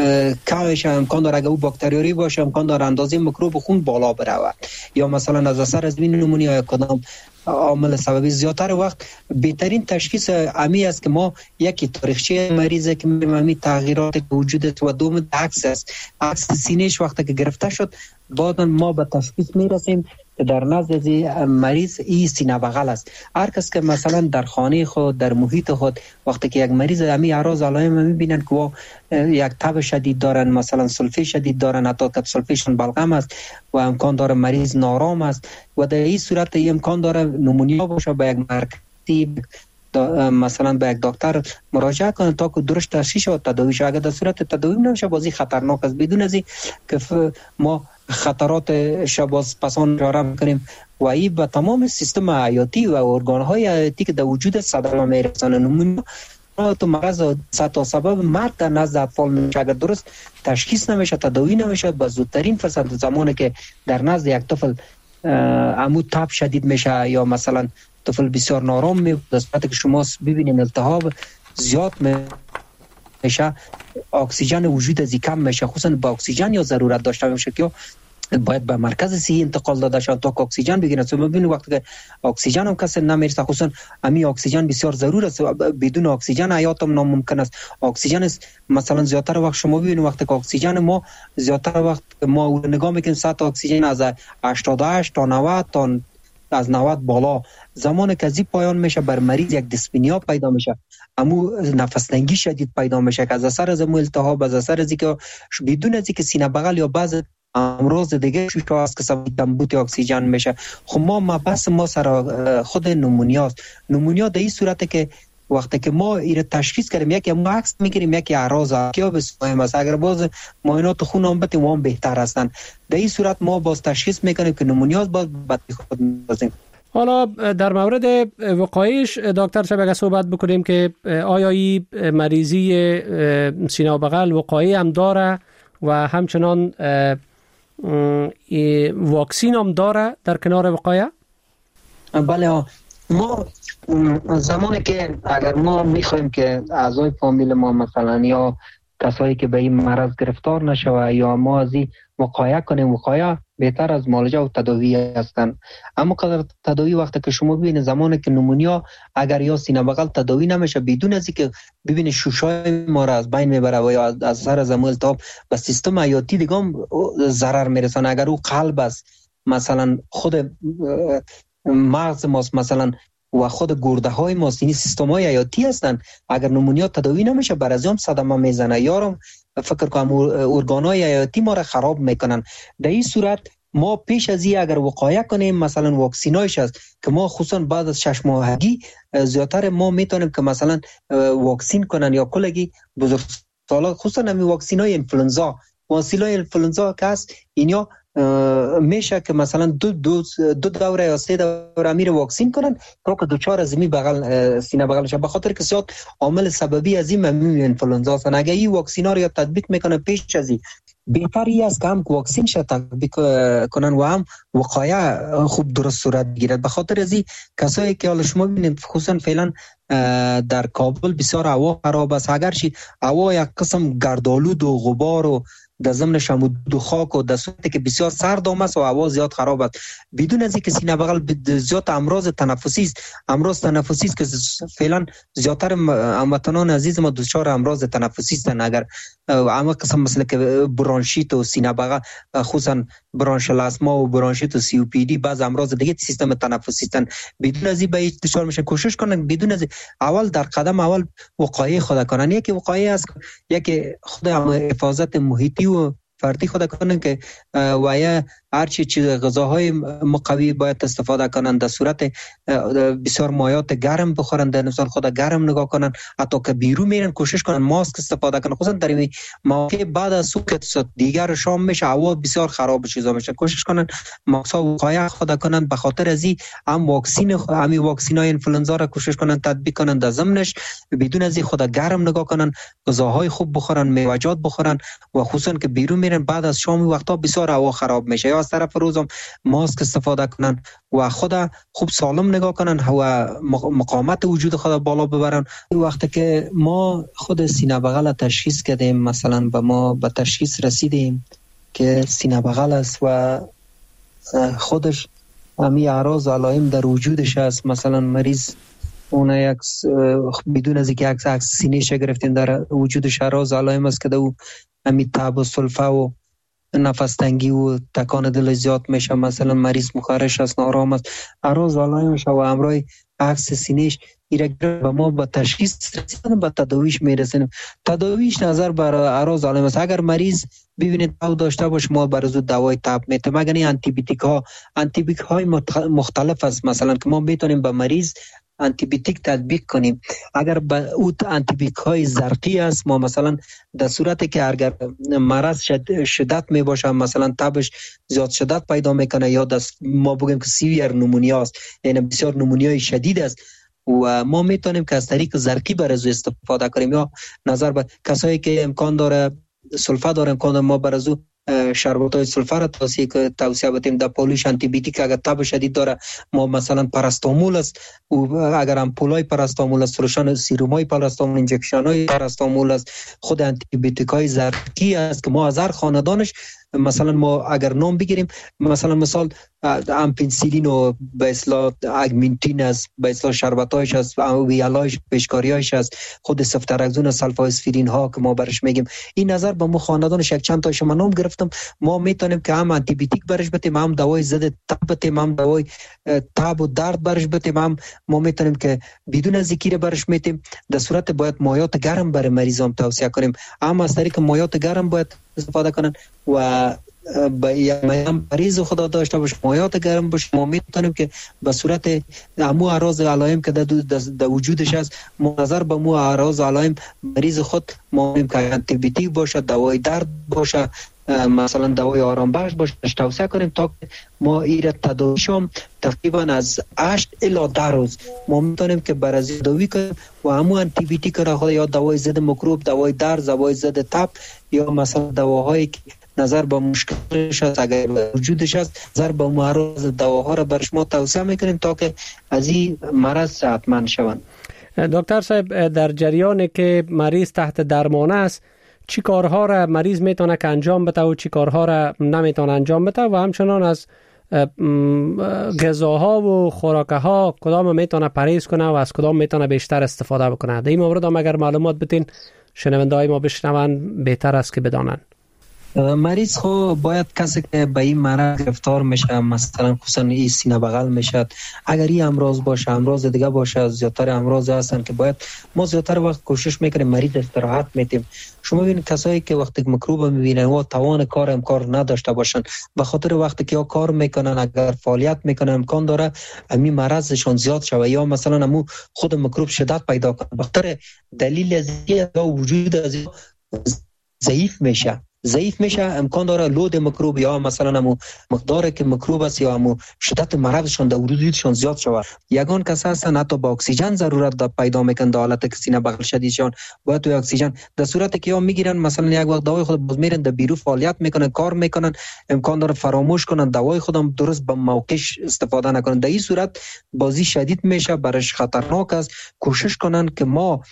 کمش امکان داره اگه او باکتریوری باشه امکان داره اندازه میکروب خون بالا بره یا مثلا از اثر از نمونی یا کدام عامل سببی زیادتر وقت بهترین تشخیص امی است که ما یکی تاریخچه مریض که می‌بینیم تغییرات وجود و دوم عکس است عکس سینه‌اش وقتی که گرفته شد بعدا ما به تشخیص میرسیم در نزد مریض این سینه بغل است. هر کس که مثلا در خانه خود در محیط خود وقتی که یک مریض امی اعراض علائم میبینن که یک تب شدید دارن مثلا سلفه شدید دارن حتی که سلفهشون بلغم است و امکان داره مریض نارام است و در این صورت امکان داره نمونیا باشه به یک مرکزی مثلا به یک دکتر مراجعه کنه تا که درست تشخیص و تداوی شه. اگر در صورت تداوی نمیشه بازی خطرناک است بدون از این که ما خطرات شباز پسان اشاره میکنیم و این به تمام سیستم حیاتی و ارگان‌های حیاتی که در وجود صدمه میرسانه. نمونه تو مرض سطح سبب مرگ در نزد اطفال میشه اگر درست تشخیص نمیشه تداوی نمیشه به زودترین فرصت زمانی که در نزد یک طفل عمود تب شدید میشه یا مثلا طفل بسیار نارام می در صورتی که شما ببینین التهاب زیاد میشه اکسیژن وجود از کم میشه خصوصا با اکسیژن یا ضرورت داشته میشه که باید به مرکز صحی انتقال داده شد تا که اکسیژن بگیرن. تو ببینید وقتی که اکسیژن هم کسی نمیرسه خصوصا امی اکسیژن بسیار ضرور است بدون اکسیژن حیات هم ناممکن است. اکسیژن است مثلا زیادتر وقت شما ببینید وقتی که اکسیژن ما زیادتر وقت ما نگاه میکنیم سطح اکسیژن از هشتاد و هشت تا نود تا از نود بالا زمان که از پایان میشه بر مریض یک دیسپنیا پیدا میشه امو نفس تنگی شدید پیدا میشه که از اثر از التهاب از اثر از اینکه بدون از اینکه سینه بغل یا بعض امراض دیگه شو است که سبب کمبود اکسیژن میشه. خب ما مبحث ما سر خود نمونیاست. نمونیا در این صورته که وقتی که ما این تشخیص کردیم یکی ما عکس میگیریم یکی اعراض کیا بسیم است اگر باز معاینات خون هم بتیم هم بهتر هستن در این صورت ما باز تشخیص میکنیم که نمونیاست باز بعد خود می‌بازیم. حالا در مورد وقایعش دکتر شبکه صحبت بکنیم که آیا این مریضی سینه و بغل وقایع هم داره و همچنان واکسین هم داره در کنار وقایع؟ بله ما زمانی که اگر ما میخوایم که اعضای فامیل ما مثلا یا کسایی که به این مرض گرفتار نشوه یا ما از این وقایه کنیم، وقایه بهتر از معالجه و تداوی هستن. اما قدر تداوی وقتی که شما ببینید زمانی که نمونیا اگر یا سینه بغل تداوی نمیشه بدون از اینکه ببینید شوشای ما را از بین میبره و یا از سر زمو التهاب به سیستم حیاتی دیگه هم ضرر میرسونه. اگر او قلب است مثلا خود مغز ماست مثلا و خود گرده های ماست، این سیستم های حیاتی هستن، اگر نمونیا تداوی نمیشه بر از هم صدمه میزنه یارم فکر کنم ارگان های حیاتی ما را خراب میکنن. در این صورت ما پیش از این اگر وقایه کنیم مثلا واکسینایش هست که ما خصوصا بعد از شش ماهگی زیادتر ما میتونیم که مثلا واکسین کنن یا کلگی بزرگسالا، خصوصا همین واکسینای انفلوئنزا واکسینای انفلوئنزا که هست اینیا میشه که مثلا دو دو دو دوره یا سه دوره میره واکسین کنن تا که دوچار از می بغل سینه بغلش، به خاطر که زیاد عامل سببی از این ممنوع انفلوئنزا است. اگه این واکسینا رو تطبیق میکنه پیش از این بهتری است که هم واکسین شد تطبیق کنن و هم وقایه خوب درست صورت گیرد. به خاطر از این کسایی که حالا شما ببینید خصوصا فعلا در کابل بسیار هوا خراب است، اگرچه هوا یک قسم گردآلود و غبار و در ضمن شمود و خاک و در صورتی که بسیار سرد است و هوا زیاد خراب است، بدون از اینکه سینه بغل زیاد امراض تنفسی است، امراض تنفسی است که فعلا زیادتر هموطنان عزیز ما دچار امراض تنفسی هستند. اگر اما قسم مثل که برانشیت و سینه بغل خصوصا برانشل آسما و برانشیت و سی او پی دی بعض امراض دیگه سیستم تنفسی هستند، بدون از این به دچار میشن. کوشش کنن بدون از اول در قدم اول وقایه خود کنن. یکی وقایه است، یکی خود حفاظت محیطی و فردی خود کنن که و یا هر چی چیز غذاهای مقوی باید استفاده کنن، در صورت بسیار مایات گرم بخورن، در نفسان خود گرم نگاه کنن، حتی که بیرون میرن کوشش کنن ماسک استفاده کنن، خصوصا در این موقع بعد از صبح دیگر شام میشه هوا بسیار خراب چیزا میشه، کوشش کنن ماسک وقایه خود کنن. به خاطر از این هم واکسین همین واکسینای انفلوئنزا را کوشش کنن تطبیق کنن، در ضمنش بدون از این خود گرم نگاه کنن، غذاهای خوب بخورن، میوه‌جات بخورن و خصوصا که بیرون میرن بعد از شام وقتا بسیار هوا خراب میشه، یا از طرف روزم ماسک استفاده کنن و خود خوب سالم نگاه کنن و مقاومت وجود خود بالا ببرن. وقتی که ما خود سینه بغل تشخیص کردیم، مثلا به ما به تشخیص رسیدیم که سینه بغل است و خودش همین اعراض و علائم در وجودش است، مثلا مریض اون یک بدون از اینکه عکس عکس سینه ش گرفتیم در وجودش اعراض علائم است که دو همین تب و سلفه و نفس تنگی و تکان دل زیاد میشه، مثلا مریض مخارش است، نارام است، اعراض علائمش و همراه عکس سینه‌اش ایراد به ما با تشخیص رسیدن به تداویش میرسیم. تداویش نظر بر اعراض علائم است. اگر مریض ببینید تب داشته باشه ما برای دوای تب میتیم، مگر این آنتی بیوتیک ها آنتی بیوتیک های مختلف است، مثلا که ما میتونیم به مریض آنتی بیوتیک تطبیق کنیم. اگر به او آنتی بیوتیک های زرقی است، ما مثلا در صورتی که اگر مرض شد شدت می باشه، مثلا تبش زیاد شدت پیدا میکنه یا دست ما بگیم که سیویر نمونیا است، یعنی بسیار نمونیای شدید است و ما میتونیم که از طریق زرقی بر از استفاده کنیم، یا نظر به کسایی که امکان داره سلفه داره امکان داره ما بر از شربت های سلفر توصیه که توصیه بتیم. در پولیش آنتی بیوتیک اگر تب شدید داره ما مثلا پاراستامول است، و اگر امپولای پاراستامول است، سولوشن سیروم های پاراستامول، اینجکشن های پاراستامول است، خود آنتی بیوتیک های زرقی است که ما از هر خاندانش مثلا ما اگر نام بگیریم، مثلا مثال امپنسیلین و به اصطلاح اگمنتین است، به اصطلاح شربتایش است، ویالایش پیشکاریایش است، خود سفترکزون، سلفاسفیرین ها که ما برش میگیم. این نظر به ما خاندانش یک چند تاش من نام گرفتم، ما میتونیم که هم آنتی بیوتیک برش بتیم، هم دوای ضد تب بتیم، هم دوای تب و درد برش بتیم، هم ما میتونیم که بدون از ذکر برش میتیم. در صورت باید مایات گرم برای مریضان توصیه کنیم، اما از طریق مایات گرم باید استفاده کنن و با یه مریض خدا داشته باشه مایات گرم باشه، ما میتونیم که به صورت امو اعراض علائم که در وجودش هست منظر به مو اعراض علائم مریض خود ما میتونیم که آنتی بیوتیک باشه، دوای درد باشه، مثلا دوای آرام بخش باشه توصیه کنیم تا ما ایره تداویشم تقریبا از هشت الی ده روز ما میتونیم که بر از تداوی کنیم و همون آنتی بیوتیک را خود یا دوای ضد میکروب، دوای درد، دوای ضد تب یا مثلا دواهایی که نظر به مشکلش است، اگر وجودش است نظر به معرض دواها را بر شما توصیه میکنیم تا که از این مرض صحتمند شوند. دکتر صاحب، در جریانی که مریض تحت درمان است چی کارها را مریض میتونه که انجام بده و چی کارها را نمیتونه انجام بده و همچنان از غذاها و خوراکها کدام میتونه پرهیز کنه و از کدام میتونه بیشتر استفاده بکنه؟ در این مورد هم اگر معلومات بتین شنونده های ما بشنون بهتر است که بدانن. مریض خو باید کسی که به این مرض گرفتار میشه، مثلا خصوصا این سینه بغل میشد، اگر این امراض باشه امراض دیگه باشه، زیادتر امراض هستن که باید ما زیادتر وقت کوشش میکنیم مریض استراحت میدیم. شما ببینید کسایی که وقتی میکروب میبینن و توان کار امکان نداشته باشن، به خاطر وقتی که یا کار میکنن اگر فعالیت میکنن امکان داره همین مرضشون زیاد شوه یا مثلا همو خود میکروب شدت پیدا کنه. به خاطر دلیل از یا وجود از ضعیف میشه ضعیف میشه امکان داره لود میکروب یا مثلا همو مقداری که میکروب است یا همو شدت مرضشون در وجودشون زیاد شود. یگان کس هستن حتی با اکسیژن ضرورت دا پیدا میکنن در حالت سینه بغل شدیدشون باید تو اکسیژن در صورتی که یا میگیرن مثلا یک وقت دوای خود باز میرن در بیرون فعالیت میکنن کار میکنن امکان داره فراموش کنن دوای خودم درست به موقعش استفاده نکنن. در این صورت بازی شدید میشه، برش خطرناک است. کوشش کنن که ما